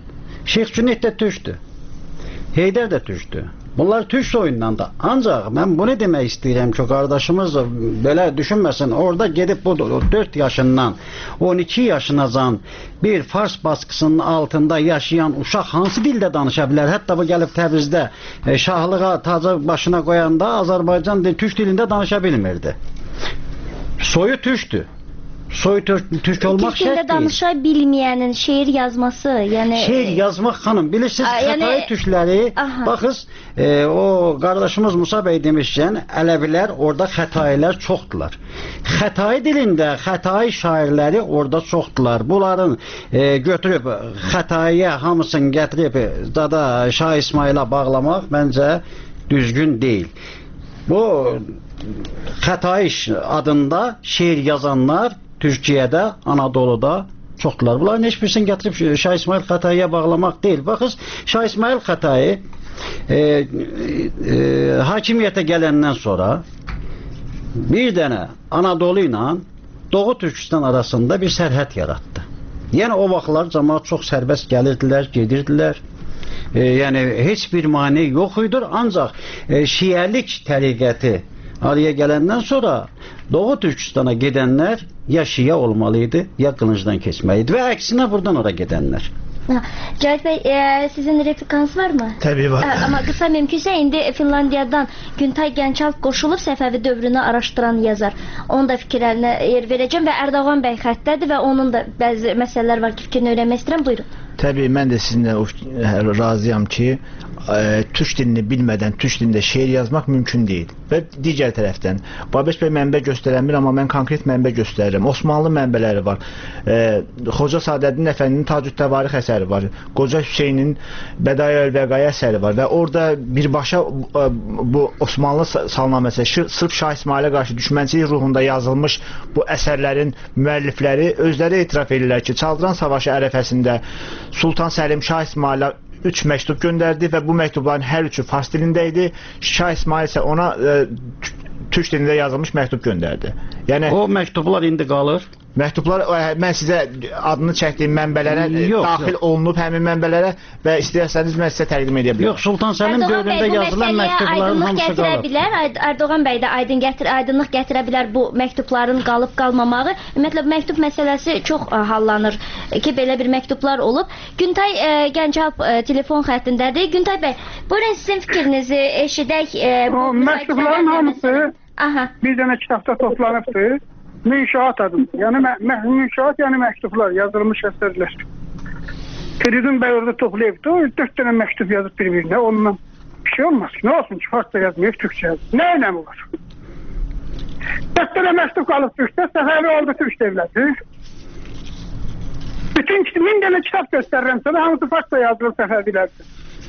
Şeyx Cüneyt də türkdür. Heydər də türkdür. Bunlar türk soyundan da. Ancaq mən bunu demək istəyirəm ki, qardaşımız belə düşünməsin. Orada gedib bu dörd yaşından on iki yaşınacan bir fars baskısının altında yaşayan uşaq hansı dildə danışa bilər? Hətta bu gəlib Təbrizdə e, şahlığa tacı başına qoyanda Azərbaycan dil, türk dilində danışa bilmirdi. Soyu türkdür. Soy türk, türk olmaq şərt deyil. danışa bilməyənin şeir yazması, yəni şeir yazmaq xanım, bilirsiniz, A, yəni, Xətai türkləri, aha. baxız, e, o qardaşımız Musa bəy demişkən, Ələvilər orada Xətailər çoxdular. Xətai dilində Xətai şairləri orada çoxdular. Bunların e, götürüb Xətaiyə hamısını gətirib dada Şah İsmailə bağlamaq məncə düzgün deyil. Bu Xətai adında şeir yazanlar Türkiyədə, Anadoluda çoxdular. Bunların heç birisini gətirib Şah İsmail Xətaiyə bağlamaq deyil. Baxız, Şah İsmail Xətai e, e, hakimiyyətə gələndən sonra bir dənə Anadolu ilə Doğu Türkistan arasında bir sərhəd yaratdı. Yəni o vaxtlar cəmaət çox sərbəst gəlirdilər, gedirdilər. E, yəni heç bir mane yox idi. Ancaq e, şiəlik təriqəti araya gələndən sonra Doğu Türkistan'a gedənlər ya şiə olmalıydı, ya qılıncdan keçməliydi və əksinə buradan ora gedənlər. Cahit Bey, e, sizin replikanız var mı? Təbii var. E, amma qısa mümkünsə indi Finlandiyadan Güntay Gəncalp qoşulub Səfəvi dövrünü araşdıran yazar. Onun da fikirlərinə yer verəcəm və Erdoğan bəy xəttədir və onun da bəzi məsələlər var ki, fikrini öyrənmək istəyirəm. Buyurun. Təbii, mən də sizinlə razıyam ki, e, türk dilini bilmədən türk dilində şeir yazmaq mümkün deyil. Və digər tərəfdən, Babək bəy mənbə göstərəmir, amma mən konkret mənbə göstərirəm. Osmanlı mənbələri var. E, Xoca Sadəddin Əfəndinin Tacüddəvarix əsəri var. Qoca Hüseynin Bədai-ül-Vəqai əsəri var və orada birbaşa e, bu Osmanlı salnaməsi, sırf Şah İsmailə qarşı düşmənçilik ruhunda yazılmış bu əsərlərin müəllifləri özləri etiraf edirlər ki, Çaldıran savaşı ərəfəsində Sultan Səlim Şah İsmailə üç məktub göndərdi və bu məktubların hər üçü fars dilində idi. Şah İsmail isə ona e, türk dilində yazılmış məktub göndərdi. Yəni o məktublar indi qalır. Məktublar, mən sizə adını çəkdiyim mənbələrə yox, daxil yox. olunub həmin mənbələrə və istəyirsəniz mən sizə təqdim edə bilərəm. Yox, Sultan Səlim dövründə yazılan məktubların hamısı qalır. Bilər, Erdoğan bəy də aydın gətir, aydınlıq gətirə bilər bu məktubların qalıb qalmamağı. Ümumiyyətlə məktub məsələsi çox hallanır ki, belə bir məktublar olub. Güntay e, Gəncalp e, telefon xəttindədir. Güntay bəy, buyurun sizin fikrinizi eşidək. E, o məktubların hamısı aha. bir dənə kitabda toplanıbdır. Münşaat adım. Yəni münşaat, yəni məktublar, yazılmış əsərlər. Feridun bəy orada toplayıbdı. Dörd dənə məktub yazıb bir-birinə. Ondan bir şey olmaz ki. Nə olsun ki, farsça yazmayıb, türkçə yazıb. Nə önəmi var? Dörd dənə məktub qalıb türkçə, Səfəvi oldu türk devləti. Bütün min dənə kitab göstərirəm sana, hamısı farsça yazılıb Səfəvilərdir.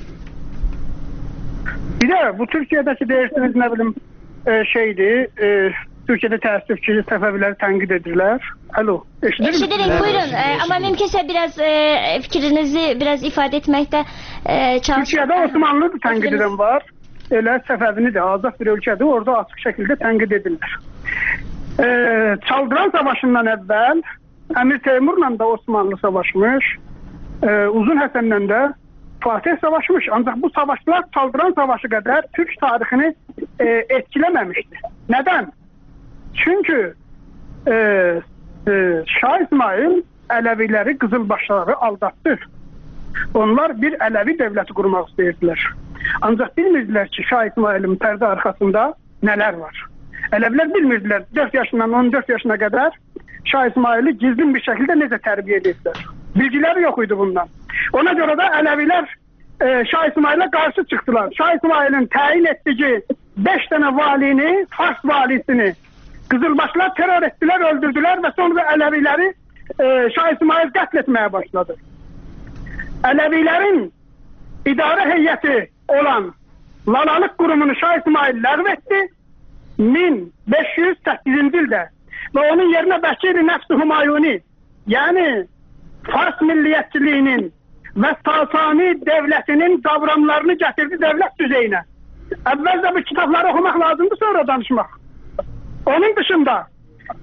Bir də bu Türkiyədəki deyirsiniz, nə bilim, e, şeydir, e, Türkiye'de təəssüf ki, Səfəviləri tənqid edirlər. Alo, eşidirik. Eşidirik, buyurun. E, amma mümkünsə biraz e, fikrinizi biraz ifadə etməkdə e, çalışın. Türkiye'de Osmanlı tənqid edən var. Elə Səfəvini də azad bir ölkədir. Orada açıq şəkildə tənqid edirlər. E, Çaldıran savaşından əvvəl Əmir Teymurla da Osmanlı savaşmış. E, Uzun Həsənlə də Fatih savaşmış. Ancaq bu savaşlar Çaldıran savaşı qədər Türk tarixini e, etkiləməmişdir. Nədən? Çünkü e, e, Şah İsmail Ələviləri, Qızılbaşları aldattı. Onlar bir Ələvi devleti kurmaq istəyirdiler. Ancaq bilmirdilər ki, Şah İsmail'in pərdə arxasında nələr var. Ələvilər bilmirdilər dörd yaşından on dörd yaşına qədər Şah İsmail'i gizlin bir şəkildə necə tərbiyə edirlər. Bilgiləri yox idi bundan. Ona görə də Ələvilər e, Şah İsmail'e qarşı çıxdılar. Şah İsmail'in təyin etdiyi beş tane valini, Fars valisini Qızılbaşlar terör ettiler, öldürdüler ve sonra Ələviləri e, Şah İsmail qətl etmeye başladı. Ələvilərin idare heyəti olan Lalalık qurumunu Şah İsmail ləğv etdi min beş yüz səkkizinci ildə ve onun yerine Bəkir Nəfs-i Humayuni, yani Fars milliyyətçiliyinin ve Sasani devletinin kavramlarını getirdi devlet düzeyine. Əvvəlcə bu kitapları okumak lazımdı, sonra danışmak. Onun dışında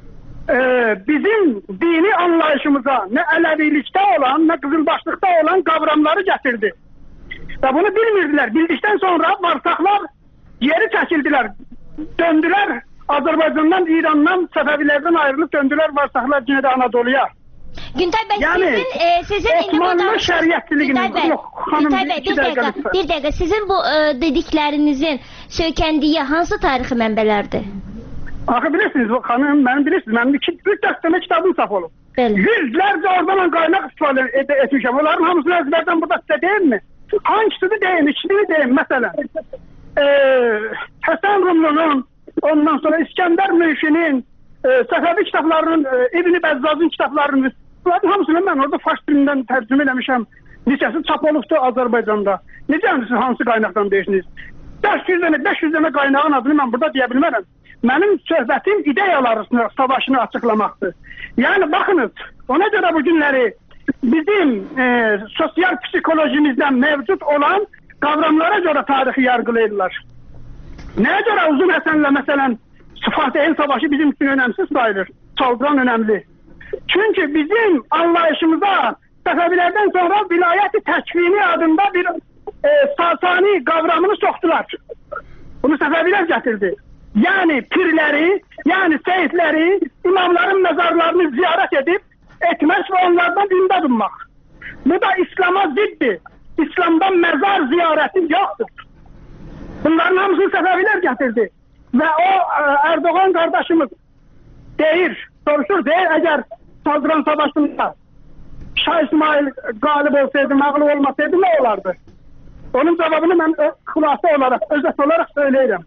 e, bizim dini anlayışımıza ne Alevilikte olan ne Kızılbaşlıkta olan kavramları getirdi. Ve bunu bilmirdiler. Bildikten sonra varsaklar geri çekildiler. Döndüler Azerbaycan'dan, İran'dan, Sefevilerden ayrılıp döndüler varsaklar yine de Anadolu'ya. Güntay Bey, yani, sizin, e, sizin Osmanlı şeriatçiliğinin Güntay Bey, yok, hanım, Güntay Bey, bir dakika, dakika bir dakika. Sizin bu e, dediklerinizin sökəndiyi hansı tarixi mənbələrdir? Axı bilirsiniz, hanım, ben bilirsiniz, benim iki, üç dörtləmə kitabım saf olub. Bəli. Yüzlerce oradan kaynak istifadə et etmişim. Onların hamısını ezberden burada size değil mi? Hangisini deyim, ikisini deyim. Mesela e, Hasan Rumlu'nun, ondan sonra İskender Müşin'in, e, Sefevi kitaplarının, e, İbn-i Bezzaz'ın kitaplarının, bunların hamısını ben orada Fars dilinden tercüme eləmişəm. Neçəsi çap olubdu Azərbaycanda. Necə hansı qaynaqdan deyirsiniz? beş yüz dənə, beş yüz dənə qaynağın adını ben burada deyə bilmərəm. Mənim söhbətim ideyaları savaşını açıqlamaqdır. Yani bakınız, ona göre bu günləri bizim e, sosyal psikolojimizden mevcut olan kavramlara göre tarihi yargılayırlar. Neye göre Uzun Həsənlə mesela Fatihin Savaşı bizim için önemsiz sayılır. Çaldıran önemli. Çünkü bizim anlayışımıza Sefevilerden sonra vilayeti tekvini adında bir e, Sasani kavramını soktular. Bunu Sefeviler getirdi. Yani pirleri, yani seyitleri, imamların mezarlarını ziyaret edip etmek ve onlardan dinde bulmak. Bu da İslam'a ziddi. İslam'dan mezar ziyareti yoktur. Bunların hamısını Sefeviler getirdi. Ve o e, Erdoğan kardeşimiz deyir, soruşur deyir, eğer Çaldıran Savaşı'nda Şah İsmail galip olsaydı, mağlup olmasaydı ne olardı? Onun cevabını ben xülasə olarak, özet olarak söyleyeyim.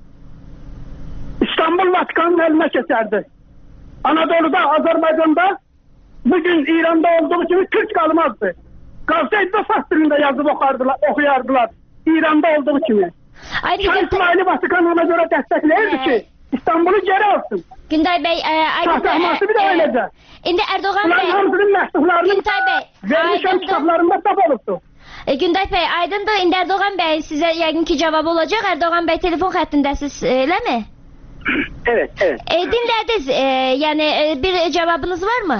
İstanbul Vatikan'ın eline geçerdi. Anadolu'da, Azerbaycan'da bugün İran'da olduğu gibi Türk kalmazdı. Kalsaydı da Fars dilinde yazıp okardılar, okuyardılar. İran'da olduğu gibi. Şah İsmail'i Vatikan ona göre destekleyirdi ki İstanbul'u geri alsın. Güntay Bey, e, Şahsahması bir de öylece. İndi Erdoğan Ulan Bey, hamsının məhdublarını Güntay Bey, vermişəm kitablarında saf olubdu. E, Güntay Bey, aydındır. İndi Erdoğan Bey size yəqin ki cavabı olacak. Erdoğan Bey telefon xəttindəsiz, elə mi? Evet, evet. E, dinlərdiniz. E, yani e, bir cevabınız var mı?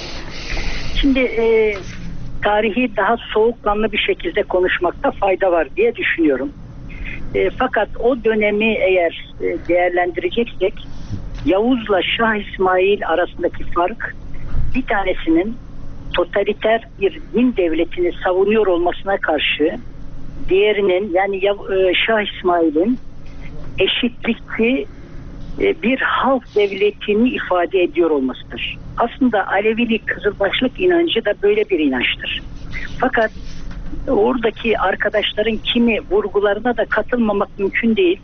Şimdi e, tarihi daha soğukkanlı bir şekilde konuşmakta fayda var diye düşünüyorum. E, fakat o dönemi eğer e, değerlendireceksek Yavuz'la Şah İsmail arasındaki fark bir tanesinin totaliter bir din devletini savunuyor olmasına karşı diğerinin yani Yav- e, Şah İsmail'in eşitlikçi e, bir halk devletini ifade ediyor olmasıdır. Aslında Alevilik, Kızılbaşlık inancı da böyle bir inançtır. Fakat oradaki arkadaşların kimi vurgularına da katılmamak mümkün değil.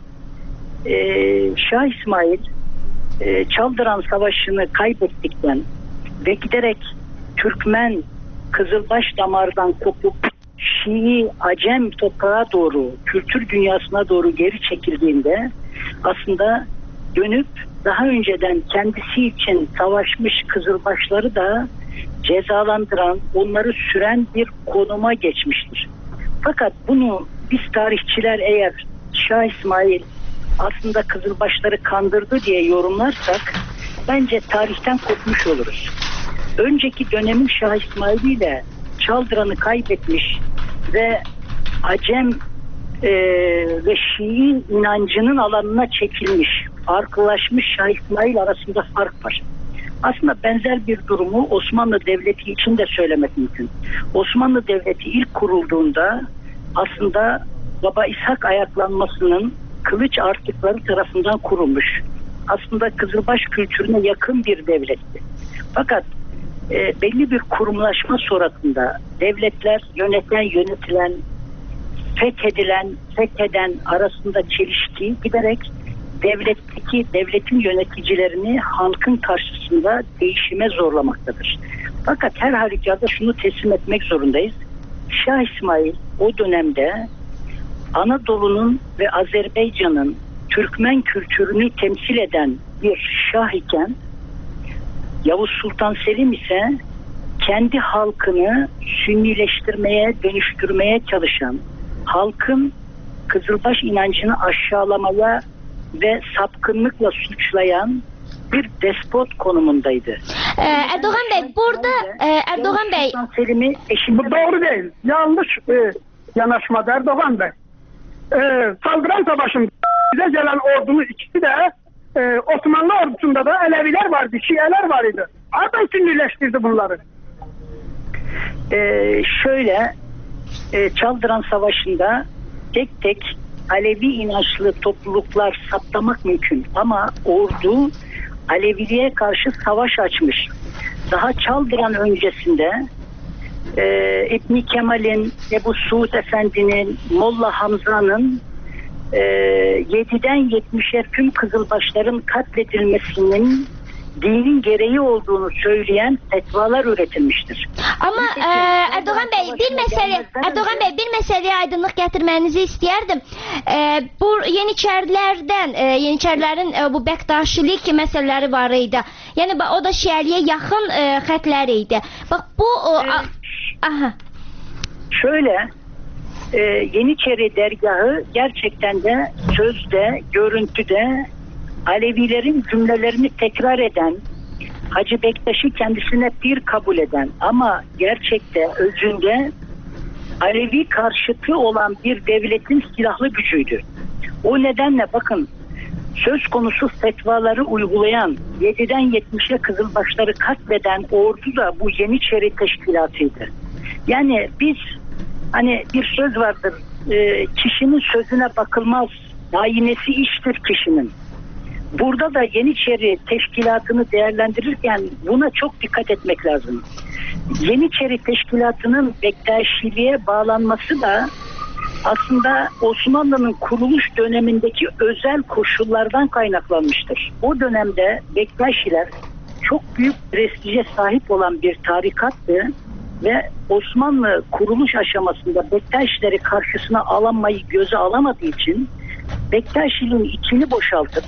Ee, Şah İsmail e, Çaldıran Savaşı'nı kaybettikten ve giderek Türkmen Kızılbaş damardan kopup Şii Acem toprağa doğru, kültür dünyasına doğru geri çekildiğinde aslında dönüp daha önceden kendisi için savaşmış Kızılbaşları da cezalandıran, onları süren bir konuma geçmiştir. Fakat bunu biz tarihçiler eğer Şah İsmail aslında Kızılbaşları kandırdı diye yorumlarsak bence tarihten kopmuş oluruz. Önceki dönemin Şah İsmail ile Çaldıran'ı kaybetmiş ve Acem e, ve Şii inancının alanına çekilmiş, farklılaşmış Şah İsmail arasında fark var. Aslında benzer bir durumu Osmanlı Devleti için de söylemek mümkün. Osmanlı Devleti ilk kurulduğunda aslında Baba İshak ayaklanmasının kılıç artıkları tarafından kurulmuş. Aslında Kızılbaş kültürüne yakın bir devletti. Fakat e, belli bir kurumlaşma sonrasında devletler yöneten, yönetilen, fethedilen, fetheden arasında çelişki giderek devletteki devletin yöneticilerini halkın karşısında değişime zorlamaktadır. Fakat her halükarda şunu teslim etmek zorundayız. Şah İsmail o dönemde Anadolu'nun ve Azerbaycan'ın Türkmen kültürünü temsil eden bir şah iken Yavuz Sultan Selim ise kendi halkını sünnileştirmeye, dönüştürmeye çalışan, halkın Kızılbaş inancını aşağılamaya ve sapkınlıkla suçlayan bir despot konumundaydı. Ee, Erdoğan Bey burada e, Erdoğan Bey Sultan Selim'i eşinde... Bu doğru değil. Yanlış e, yanaşmadı Erdoğan Bey. E, saldıran savaşında bize gelen ordunun ikisi de e, Osmanlı ordusunda da Aleviler vardı, Şiiler var idi. Adam sünnileştirdi bunları. Ee, şöyle e, Çaldıran Savaşı'nda tek tek Alevi inançlı topluluklar saptamak mümkün ama ordu Aleviliğe karşı savaş açmış. Daha Çaldıran öncesinde e, İbn Kemal'in, Ebu Suud Efendi'nin, Molla Hamza'nın e, yediden yetmişe tüm Kızılbaşların katledilmesinin dinin gereği olduğunu söyleyen fetvalar üretilmiştir. Ama e, Erdoğan Bey bir mesele Erdoğan Bey bir meseleye aydınlık getirmenizi istəyərdim. E, bu Yeniçərilərdən, e, Yeniçərilərin e, bu Bektaşilik məsələləri var idi. Yəni o da Şiəliyə yaxın e, xətlər idi. Bax bu o, a, aha. Şöyle e, Yeniçeri dergahı gerçekten de sözde, görüntüde Alevilerin cümlelerini tekrar eden, Hacı Bektaş'ı kendisine bir kabul eden ama gerçekte özünde Alevi karşıtı olan bir devletin silahlı gücüydü. O nedenle bakın söz konusu fetvaları uygulayan, yediden yetmişe Kızılbaşları katleden ordu da bu Yeniçeri Teşkilatı'ydı. Yani biz hani bir söz vardır, e, kişinin sözüne bakılmaz, ayinesi iştir kişinin. Burada da Yeniçeri Teşkilatı'nı değerlendirirken buna çok dikkat etmek lazım. Yeniçeri Teşkilatı'nın Bektaşiliğe bağlanması da aslında Osmanlı'nın kuruluş dönemindeki özel koşullardan kaynaklanmıştır. O dönemde Bektaşiler çok büyük prestije sahip olan bir tarikattı ve Osmanlı kuruluş aşamasında Bektaşileri karşısına alamayı göze alamadığı için Bektaşiliğin içini boşaltıp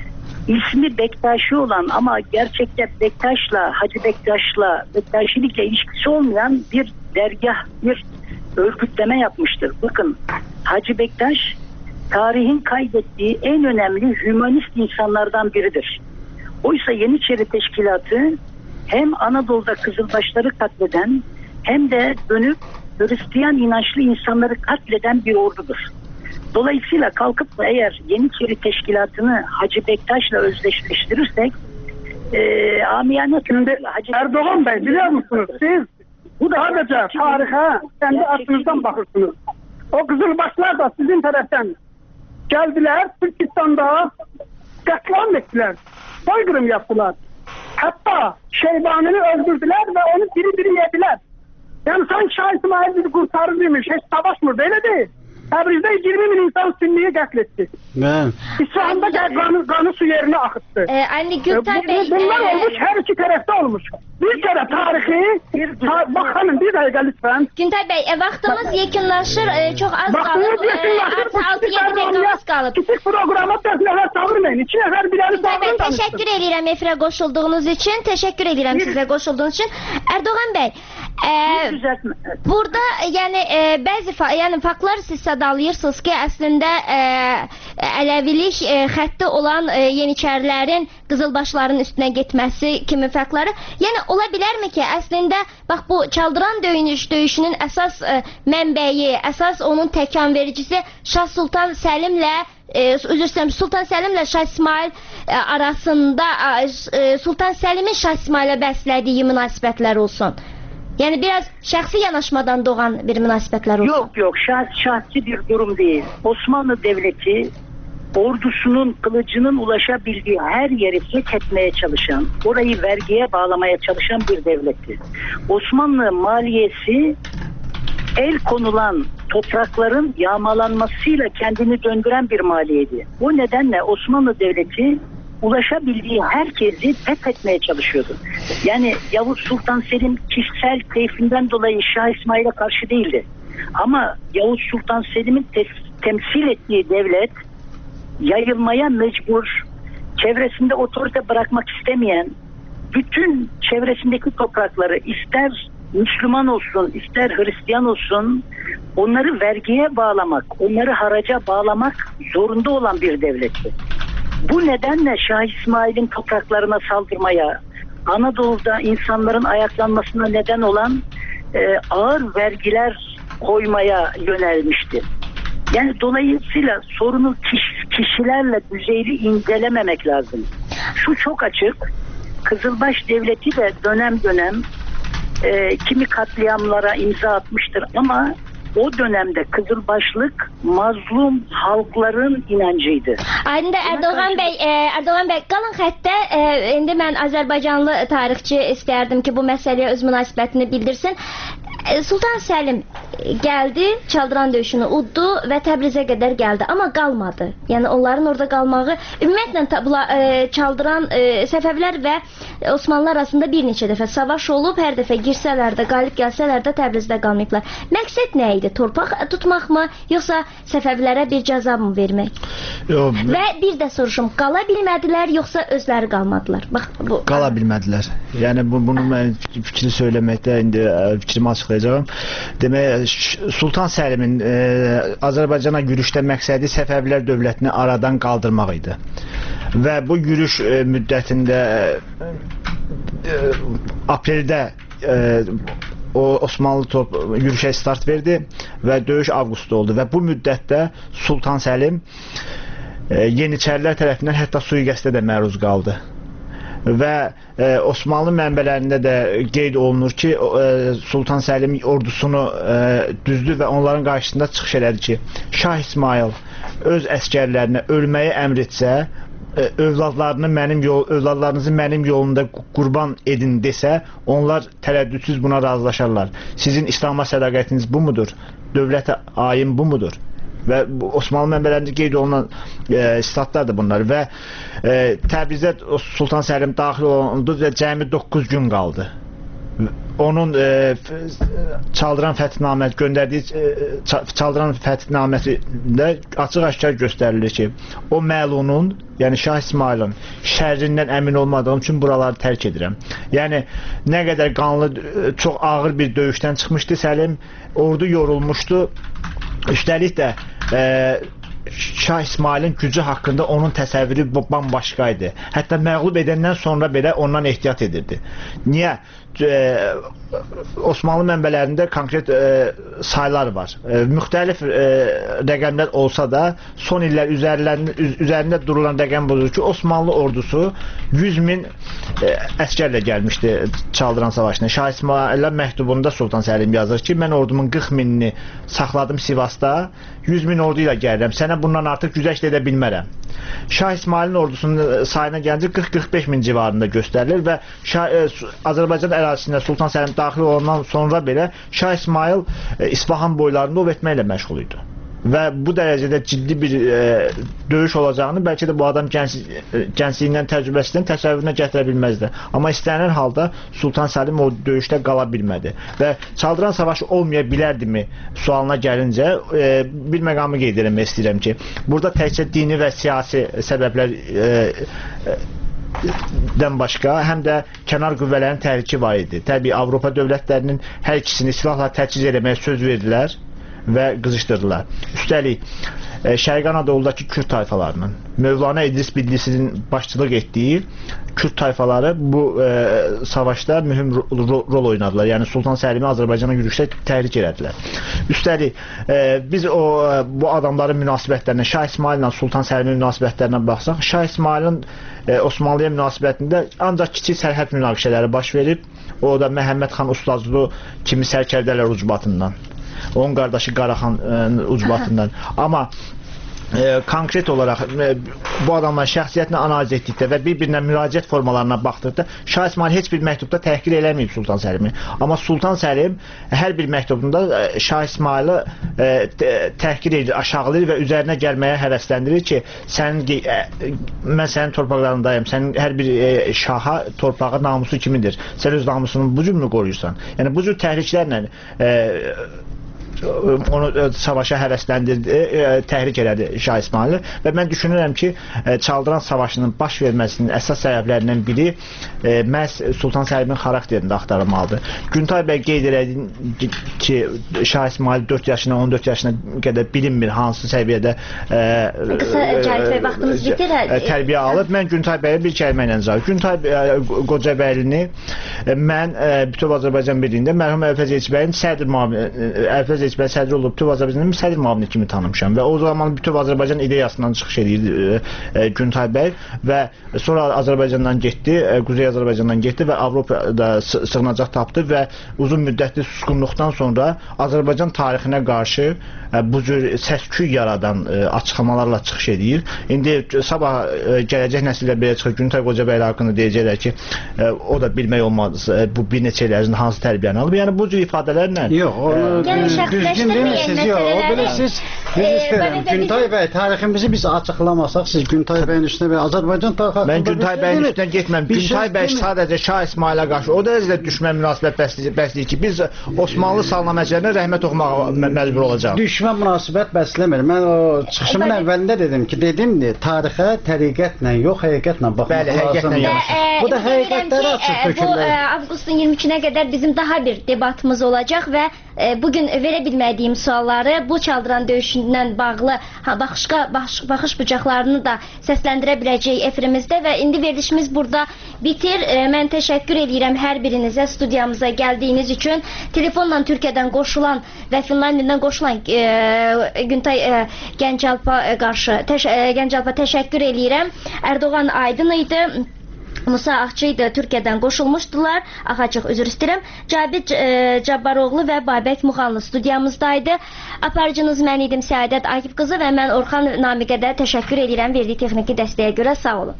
İsmi Bektaşi olan ama gerçekte Bektaş'la, Hacı Bektaş'la, Bektaşilikle ilişkisi olmayan bir dergah, bir örgütleme yapmıştır. Bakın Hacı Bektaş tarihin kaydettiği en önemli hümanist insanlardan biridir. Oysa Yeniçeri Teşkilatı hem Anadolu'da Kızılbaşları katleden hem de dönüp Hristiyan inançlı insanları katleden bir ordudur. Dolayısıyla kalkıp da eğer Yeniçeri Teşkilatı'nı Hacı Bektaş'la özdeşleştirirsek e, amiyane şimdi Hacı Erdoğan Bey biliyor musunuz siz bu da sadece tarihe kendi açınızdan bakırsınız. O Kızılbaşlar da sizin taraftan geldiler Türkistan'da katliam ettiler. Soykırım yaptılar. Hatta Şeybani'ni öldürdüler ve onu diri diri yediler. Yani sanki Şah İsmail bizi kurtarırmış. Hiç savaş mı? Böyle değil. Təbrizdə yirmi bin insan Sünniyə qətl etdi. Ben. İsfahanda qanı, qanı su yerine akıttı. E, Ali Gülter Bey, bunlar e, olmuş, her iki tarafta olmuş. Bir kere tarihi, ta, bak hanım bir dakika lütfen. Günter Bey, e, vaxtımız yekunlaşır, e, çox az Vaxtınız qalıb. yekunlaşır, Artı altı yedi dəqiqəmiz qalıb. Kiçik programa dörd nəfər çağırmayın, iki nəfər birəni Günter Bey, çağırın danışsın. təşəkkür edirəm efirə qoşulduğunuz üçün, təşəkkür edirəm sizə qoşulduğunuz üçün. Erdoğan Bey, e, burada yəni e, bəzi fa yəni faktlar siz sadalayırsınız ki, əslində e, Ələvilik e, xətti olan e, Yeniçərilərin Qızılbaşların üstünə getməsi kimi faktları. Yəni ola bilərmi ki, əslində bax bu Çaldıran döyüş döyüşünün əsas e, mənbəyi, əsas onun təkan vericisi Şah Sultan Səlimlə e, üzr istəyirəm, Sultan Səlimlə Şah İsmail e, arasında e, Sultan Səlimin Şah İsmailə bəslədiyi münasibətlər olsun. Yani biraz şahsi yanaşmadan doğan bir münasebetler olsun. Yok yok şah, şahsi bir durum değil. Osmanlı Devleti ordusunun kılıcının ulaşabildiği her yeri fethetmeye çalışan, orayı vergiye bağlamaya çalışan bir devletti. Osmanlı maliyesi el konulan toprakların yağmalanmasıyla kendini döndüren bir maliyeti. O nedenle Osmanlı Devleti ulaşabildiği herkesi fethetmeye çalışıyordu. Yani Yavuz Sultan Selim kişisel keyfinden dolayı Şah İsmail'e karşı değildi. Ama Yavuz Sultan Selim'in te temsil ettiği devlet yayılmaya mecbur, çevresinde otorite bırakmak istemeyen, bütün çevresindeki toprakları ister Müslüman olsun, ister Hristiyan olsun, onları vergiye bağlamak, onları haraca bağlamak zorunda olan bir devletti. Bu nedenle Şah İsmail'in topraklarına saldırmaya, Anadolu'da insanların ayaklanmasına neden olan e, ağır vergiler koymaya yönelmişti. Yani dolayısıyla sorunu kiş, kişilerle düzeyli incelememek lazım. Şu çok açık, Kızılbaş Devleti de dönem dönem e, kimi katliamlara imza atmıştır ama o dönemde Kızılbaşlık mazlum halkların inancıydı. Aydındır Erdoğan Bey, e, Erdoğan Bey qalın xəttə e, indi mən Azərbaycanlı tarixçi istərdim ki bu məsələyə öz münasibətini bildirsin. Sultan Səlim gəldi, Çaldıran döyüşünü uddu və Təbrizə qədər gəldi, amma qalmadı. Yəni onların orada qalmağı ümumiyyətlə e, Çaldıran e, Səfəvilər və Osmanlılar arasında bir neçə dəfə savaş olub, hər dəfə girsələr də, qalib gəlsələr də Təbrizdə qalmayıblar. Məqsəd nə idi? Torpaq tutmaq mı, yoxsa Səfəvilərə bir cəza mı vermək? Yo, və bir də soruşum, qala bilmədilər, yoxsa özləri qalmadılar? Bax, bu qala bilmədilər. Yəni bu, bunu mən fikri söyləməkdə indi fikrimi açıqlayacağam. Demək, Sultan Səlimin e, Azərbaycana yürüşdə məqsədi Səfəvilər dövlətini aradan qaldırmaq idi. Və bu yürüş e, müddətində e, e, apreldə e, o Osmanlı top, yürüşə start verdi və döyüş avqustda oldu və bu müddətdə Sultan Səlim e, Yeniçərilər tərəfindən hətta sui-qəsdə də məruz qaldı. Və e, Osmanlı mənbələrində də qeyd olunur ki, e, Sultan Səlim ordusunu e, düzdü və onların qarşısında çıxış elədi ki, Şah İsmail öz əskərlərinə ölməyi əmr etsə, e, övladlarını mənim yol, övladlarınızı mənim yolunda qurban edin desə, onlar tərəddüdsüz buna razılaşarlar. Sizin İslam'a sədaqətiniz bu mudur? Dövlətə ayin bu mudur? Və Osmanlı mənbələrində qeyd olunan e, statlar da bunlar və e, Təbrizə Sultan Səlim daxil olundu və cəmi doqquz gün qaldı. Onun e, Çaldıran fəthnamə göndərdiyi e, Çaldıran fəthnaməsində açıq-aşkar göstərilir ki, o məlunun, yəni Şah İsmailin şərrindən əmin olmadığım üçün buraları tərk edirəm. Yəni nə qədər qanlı, çox ağır bir döyüşdən çıxmışdı Səlim, ordu yorulmuşdu. Üstəlik də e, Şah İsmailin gücü haqqında onun təsəvvürü bambaşqa idi. Hətta məğlub edəndən sonra belə ondan ehtiyat edirdi. Niyə? E, Osmanlı mənbələrində konkret e, saylar var. E, müxtəlif e, rəqəmlər olsa da son illər üzərlərində, üzərində durulan rəqəm budur ki, Osmanlı ordusu yüz min e, əskərlə gəlmişdi Çaldıran savaşına. Şah İsmail'ə məktubunda Sultan Səlim yazır ki, mən ordumun qırx minini saxladım Sivasda, yüz min ordu ilə gəlirəm. Sənə bundan artıq güzəşt edə bilmərəm. Şah İsmail'in ordusunun sayına gəlince qırx qırx beş min civarında göstərilir və Şah, e, Azərbaycan ərazisində Sultan Səlim daxil olandan sonra belə Şah İsmail e, İsfahan boylarında ov etməklə məşğul idi. Və bu dərəcədə ciddi bir e, döyüş olacağını bəlkə də bu adam gənc, e, gəncliyindən, təcrübəsindən təsəvvürünə gətirə bilməzdi. Amma istənilən halda Sultan Səlim o döyüşdə qala bilmədi. Və Çaldıran savaşı olmaya bilərdimi sualına gəlincə e, bir məqamı qeyd etmək istəyirəm ki, burada təkcə dini və siyasi səbəblər e, e, dən başqa həm də kənar qüvvələrin təhliki var idi. Təbii Avropa dövlətlərinin hər ikisini silahla təchiz etməyə söz verdilər və qızışdırdılar. Üstəlik, e, Şərqi Anadoludakı Kürd tayfalarının, Mövlana İdris Bidlisinin başçılıq etdiyi Kürd tayfaları bu e, savaşda mühüm ro rol oynadılar. Yəni Sultan Səlimi Azərbaycana yürüşdə təhrik elədilər. Üstəlik, e, biz o bu adamların münasibətlərinə, Şah İsmail ilə Sultan Səlimin münasibətlərinə baxsaq, Şah İsmailin e, Osmanlıya münasibətində ancaq kiçik sərhəd münaqişələri baş verib. O da Məhəmməd xan Ustazlı kimi sərkərdələr ucbatından. Onun qardaşı Qaraxan e, ucbatından. Amma e, konkret olaraq e, bu adamların şəxsiyyətini analiz etdikdə və bir-birinə müraciət formalarına baxdıqda Şah İsmail heç bir məktubda təhqir eləməyib Sultan Səlimi. Amma Sultan Səlim hər bir məktubunda e, Şah İsmaili e, təhqir edir, aşağılayır və üzərinə gəlməyə həvəsləndirir ki, sən, e, mən sənin torpaqlarındayım, sənin hər bir e, şaha torpağı namusu kimidir. Sən öz namusunu bu cür mü qoruyursan? Yəni bu cür təhriklərlə e, onu e, savaşa həvəsləndirdi, e, təhrik elədi Şah İsmayılı və mən düşünürəm ki, e, Çaldıran savaşının baş verməsinin əsas səbəblərindən biri e, məhz Sultan Səlimin xarakterində axtarılmalıdır. Güntay bəy qeyd elədi ki, Şah İsmayıl dörd yaşına, on dörd yaşına qədər bilinmir hansı səviyyədə e, qısa Cahit bəy vaxtımız bitir. E, tərbiyə alıb. Mən Güntay bəyə bir kəlmə ilə cavab. Güntay e, Qocabəylini e, mən e, Bütöv Azərbaycan Birliyində mərhum Əlfəz Elçibəyin sədr müavini, Əlfəz Elçibəy sədr olub Bütöv Azərbaycanın sədr müavini kimi tanımışam və o zaman Bütöv Azərbaycan ideyasından çıxış edirdi e, e, Güntay bəy və sonra Azərbaycandan getdi, e, Quzey Azərbaycandan getdi və Avropada sığınacaq tapdı və uzun müddətli susqunluqdan sonra Azərbaycan tarixinə qarşı e, bu cür səs-küy yaradan e, açıqlamalarla çıxış edir. İndi sabah e, gələcək nəsillər belə çıxır, Güntay Qocabəyli haqqında deyəcəklər ki, e, o da bilmək olmaz e, bu bir neçə il ərzində hansı tərbiyəni alıb. Yəni bu cür ifadələrlə yox, onu düzgün deyirsiniz, yox, o bilirsiniz, düz istəyirəm. Güntay bəy tariximizi biz açıqlamasaq, siz Güntay bəyin üstünə və Azərbaycan tarixi haqqında mən Güntay bəyin üstünə getməm. Güntay bəy sadəcə Şah İsmayılə qarşı o dərəcədə düşmən münasibət bəsləyir ki, biz Osmanlı salnaməçilərinə rəhmət oxumağa məcbur olacaq. Düşmən münasibət bəsləmir. Mən o çıxışımın əvvəlində dedim ki, dedimdir, tarixə təriqətlə, yox həqiqətlə baxmaq lazımdır. Bu da həqiqətləri açıq tökülür. Bu avqustun iyirmi ikinə qədər bizim daha bir debatımız olacaq və e, bugün verə bilmədiyim sualları bu Çaldıran döyüşündən bağlı ha, baxışqa, bax, baxış bucaqlarını da səsləndirə biləcək efirimizdə və indi verilişimiz burada bitir. E, mən təşəkkür edirəm hər birinizə studiyamıza gəldiyiniz üçün. Telefonla Türkiyədən qoşulan və Finlandiyadan qoşulan e, Güntay e, Gəncalpa e, qarşı təş e, Gəncalpa təşəkkür edirəm. Erdoğan Aydın idi. Musa Ağçı idi, Türkiyədən qoşulmuşdular. Axacıq, üzr istəyirəm. Cabir e, Cabbaroğlu və Babək Muğanlı studiyamızdaydı. Aparıcınız mən idim Səadət Akif qızı və mən Orxan Namiqə də təşəkkür edirəm verdiyi texniki dəstəyə görə. Sağ olun.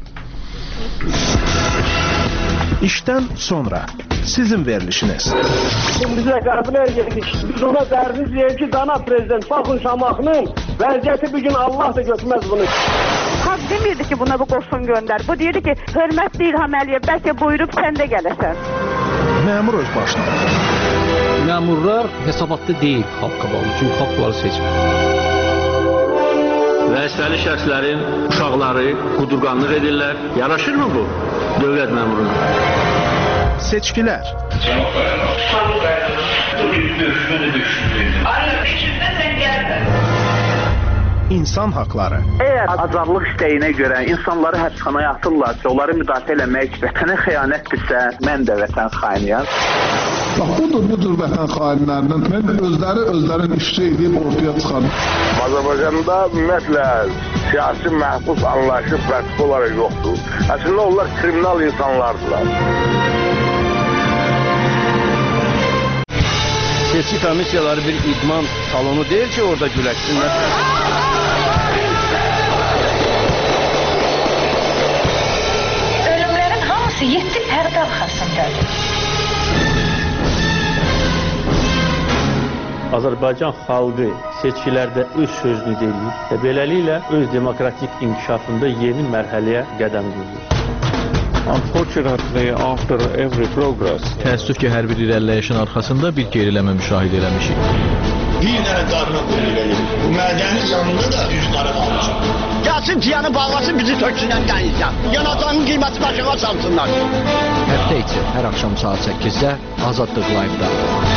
İşdən sonra sizin verilişiniz. Şimdi bizə qəbul edirik. Biz ona dərdiz deyir ki, dana prezident Baxın Şamaxının vəziyyəti bugün Allah da götürməz bunu. Xalq demirdi ki, buna bu qoşun göndər. Bu deyirdi ki, hörmətli İlham Əliyev, bəlkə buyurub sən də gələsən. Məmur öz başına. Məmurlar hesabatlı deyil xalqa bağlı, çünki xalq bunları seçmir. Vəzifəli şəxslərin uşaqları qudurqanlıq edirlər. Yaraşırmı bu dövlət məmuruna? Seçkilər. Cavab verəm. Cavab verəm. Bugün dövüşməni düşündüm. Aynen, içində sən gəlmə. İnsan haqları. Əgər azadlıq istəyinə görə insanları həbsxanaya atırlarsa, onları müdafiə eləmək vətənə xəyanətdirsə, mən də vətən xainiyəm. Bax, budur, budur vətən xainlərindən. Mən özləri özlərin işçi edib ortaya çıxarım. Azərbaycanda ümumiyyətlə siyasi məhbus anlayışı pratik olaraq yoxdur. Əslində onlar kriminal insanlardılar. Seçki komissiyaları bir idman salonu deyil ki, orada güləşsinlər. Ölümlərin hamısı yeddi pərdə arxasındadır. Azərbaycan xalqı seçkilərdə öz sözünü deyir və beləliklə öz demokratik inkişafında yeni mərhələyə qədəm qoyur. Unfortunately, after every progress, təəssüf ki, hər bir irəliləyişin arxasında bir geriləmə müşahidə eləmişik. Bir dənə qarına qoyulur. Bu mədənin yanında da üç qara qalmışıq. Gəlsin ciyanı bağlasın, bizi töksünən dənizdən. Yanacağının qiyməti başına çalsınlar. Həftə içi, hər axşam saat səkkizdə Azadlıq Live-da.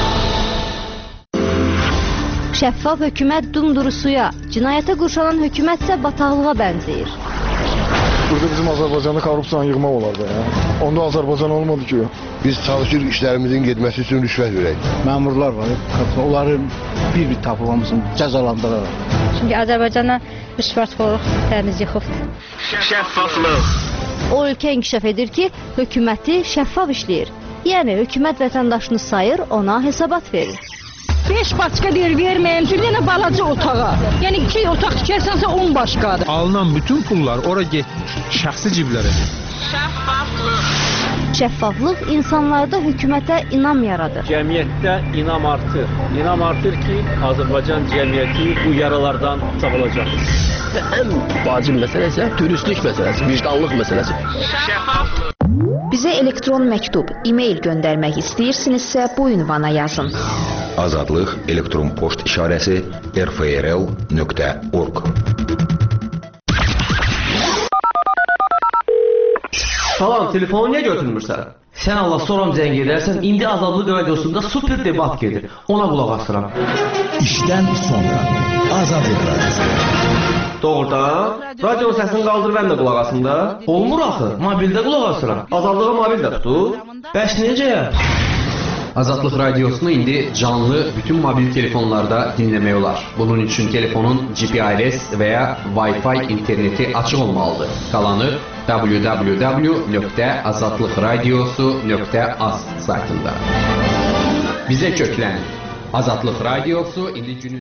Şəffaf hökumət dumdurusuya, cinayətə qurşalan hökumətsə bataqlığa bənzəyir. Burada bizim Azərbaycanda korrupsiyanı yığmaq olar da ya. Onda Azərbaycan olmadı ki. Biz çalışırıq işlərimizin getməsi üçün rüşvət verək. Məmurlar var, onların bir-bir tapılmasını cəzalandıraraq. Çünki Azərbaycana rüşvətxorluq dəniz yıxıbdır. Şəffaflıq. O ölkə inkişaf edir ki, hökuməti şəffaf işləyir. Yəni hökumət vətəndaşını sayır, ona hesabat verir. beş başqa deyir, verməyəm, bir dənə balaca otağa. Yəni iki otaq tikərsənsə on başqadır. Alınan bütün pullar ora getmir, şəxsi ciblərə. Şəffaflıq. Şəffaflıq insanlarda hökumətə inam yaradır. Cəmiyyətdə inam artır. İnam artır ki, Azərbaycan cəmiyyəti bu yaralardan sağılacaqdır. Və ən vacib məsələ isə dürüstlük məsələsi, vicdanlıq məsələsi. Şəffaflıq. Bizə elektron məktub, e-mail göndərmək istəyirsinizsə bu ünvana yazın. Azadlıq elektron poçt işarəsi r f r l nöqtə org. Salam, telefonu niyə götürmürsən? Sən Allah soram zəng edərsən, indi Azadlıq radiosunda super debat gedir. Ona qulaq asıram. İşdən sonra Azadlıq radiosu. Doğrudan? Radionun səsini qaldır, mən də qulaq asım da. Olmur axı, mobildə qulaq asıram. Azadlığı mobildə tutur. Bəs necə? Azadlıq radiosunu indi canlı bütün mobil telefonlarda dinləmək olar. Bunun üçün telefonun G P R S və ya Wi-Fi interneti açıq olmalıdır. Qalanı w w w nöqtə azadlıq radiosu nöqtə az saytında. Bizə köklənin. Azadlıq radiosu indi günün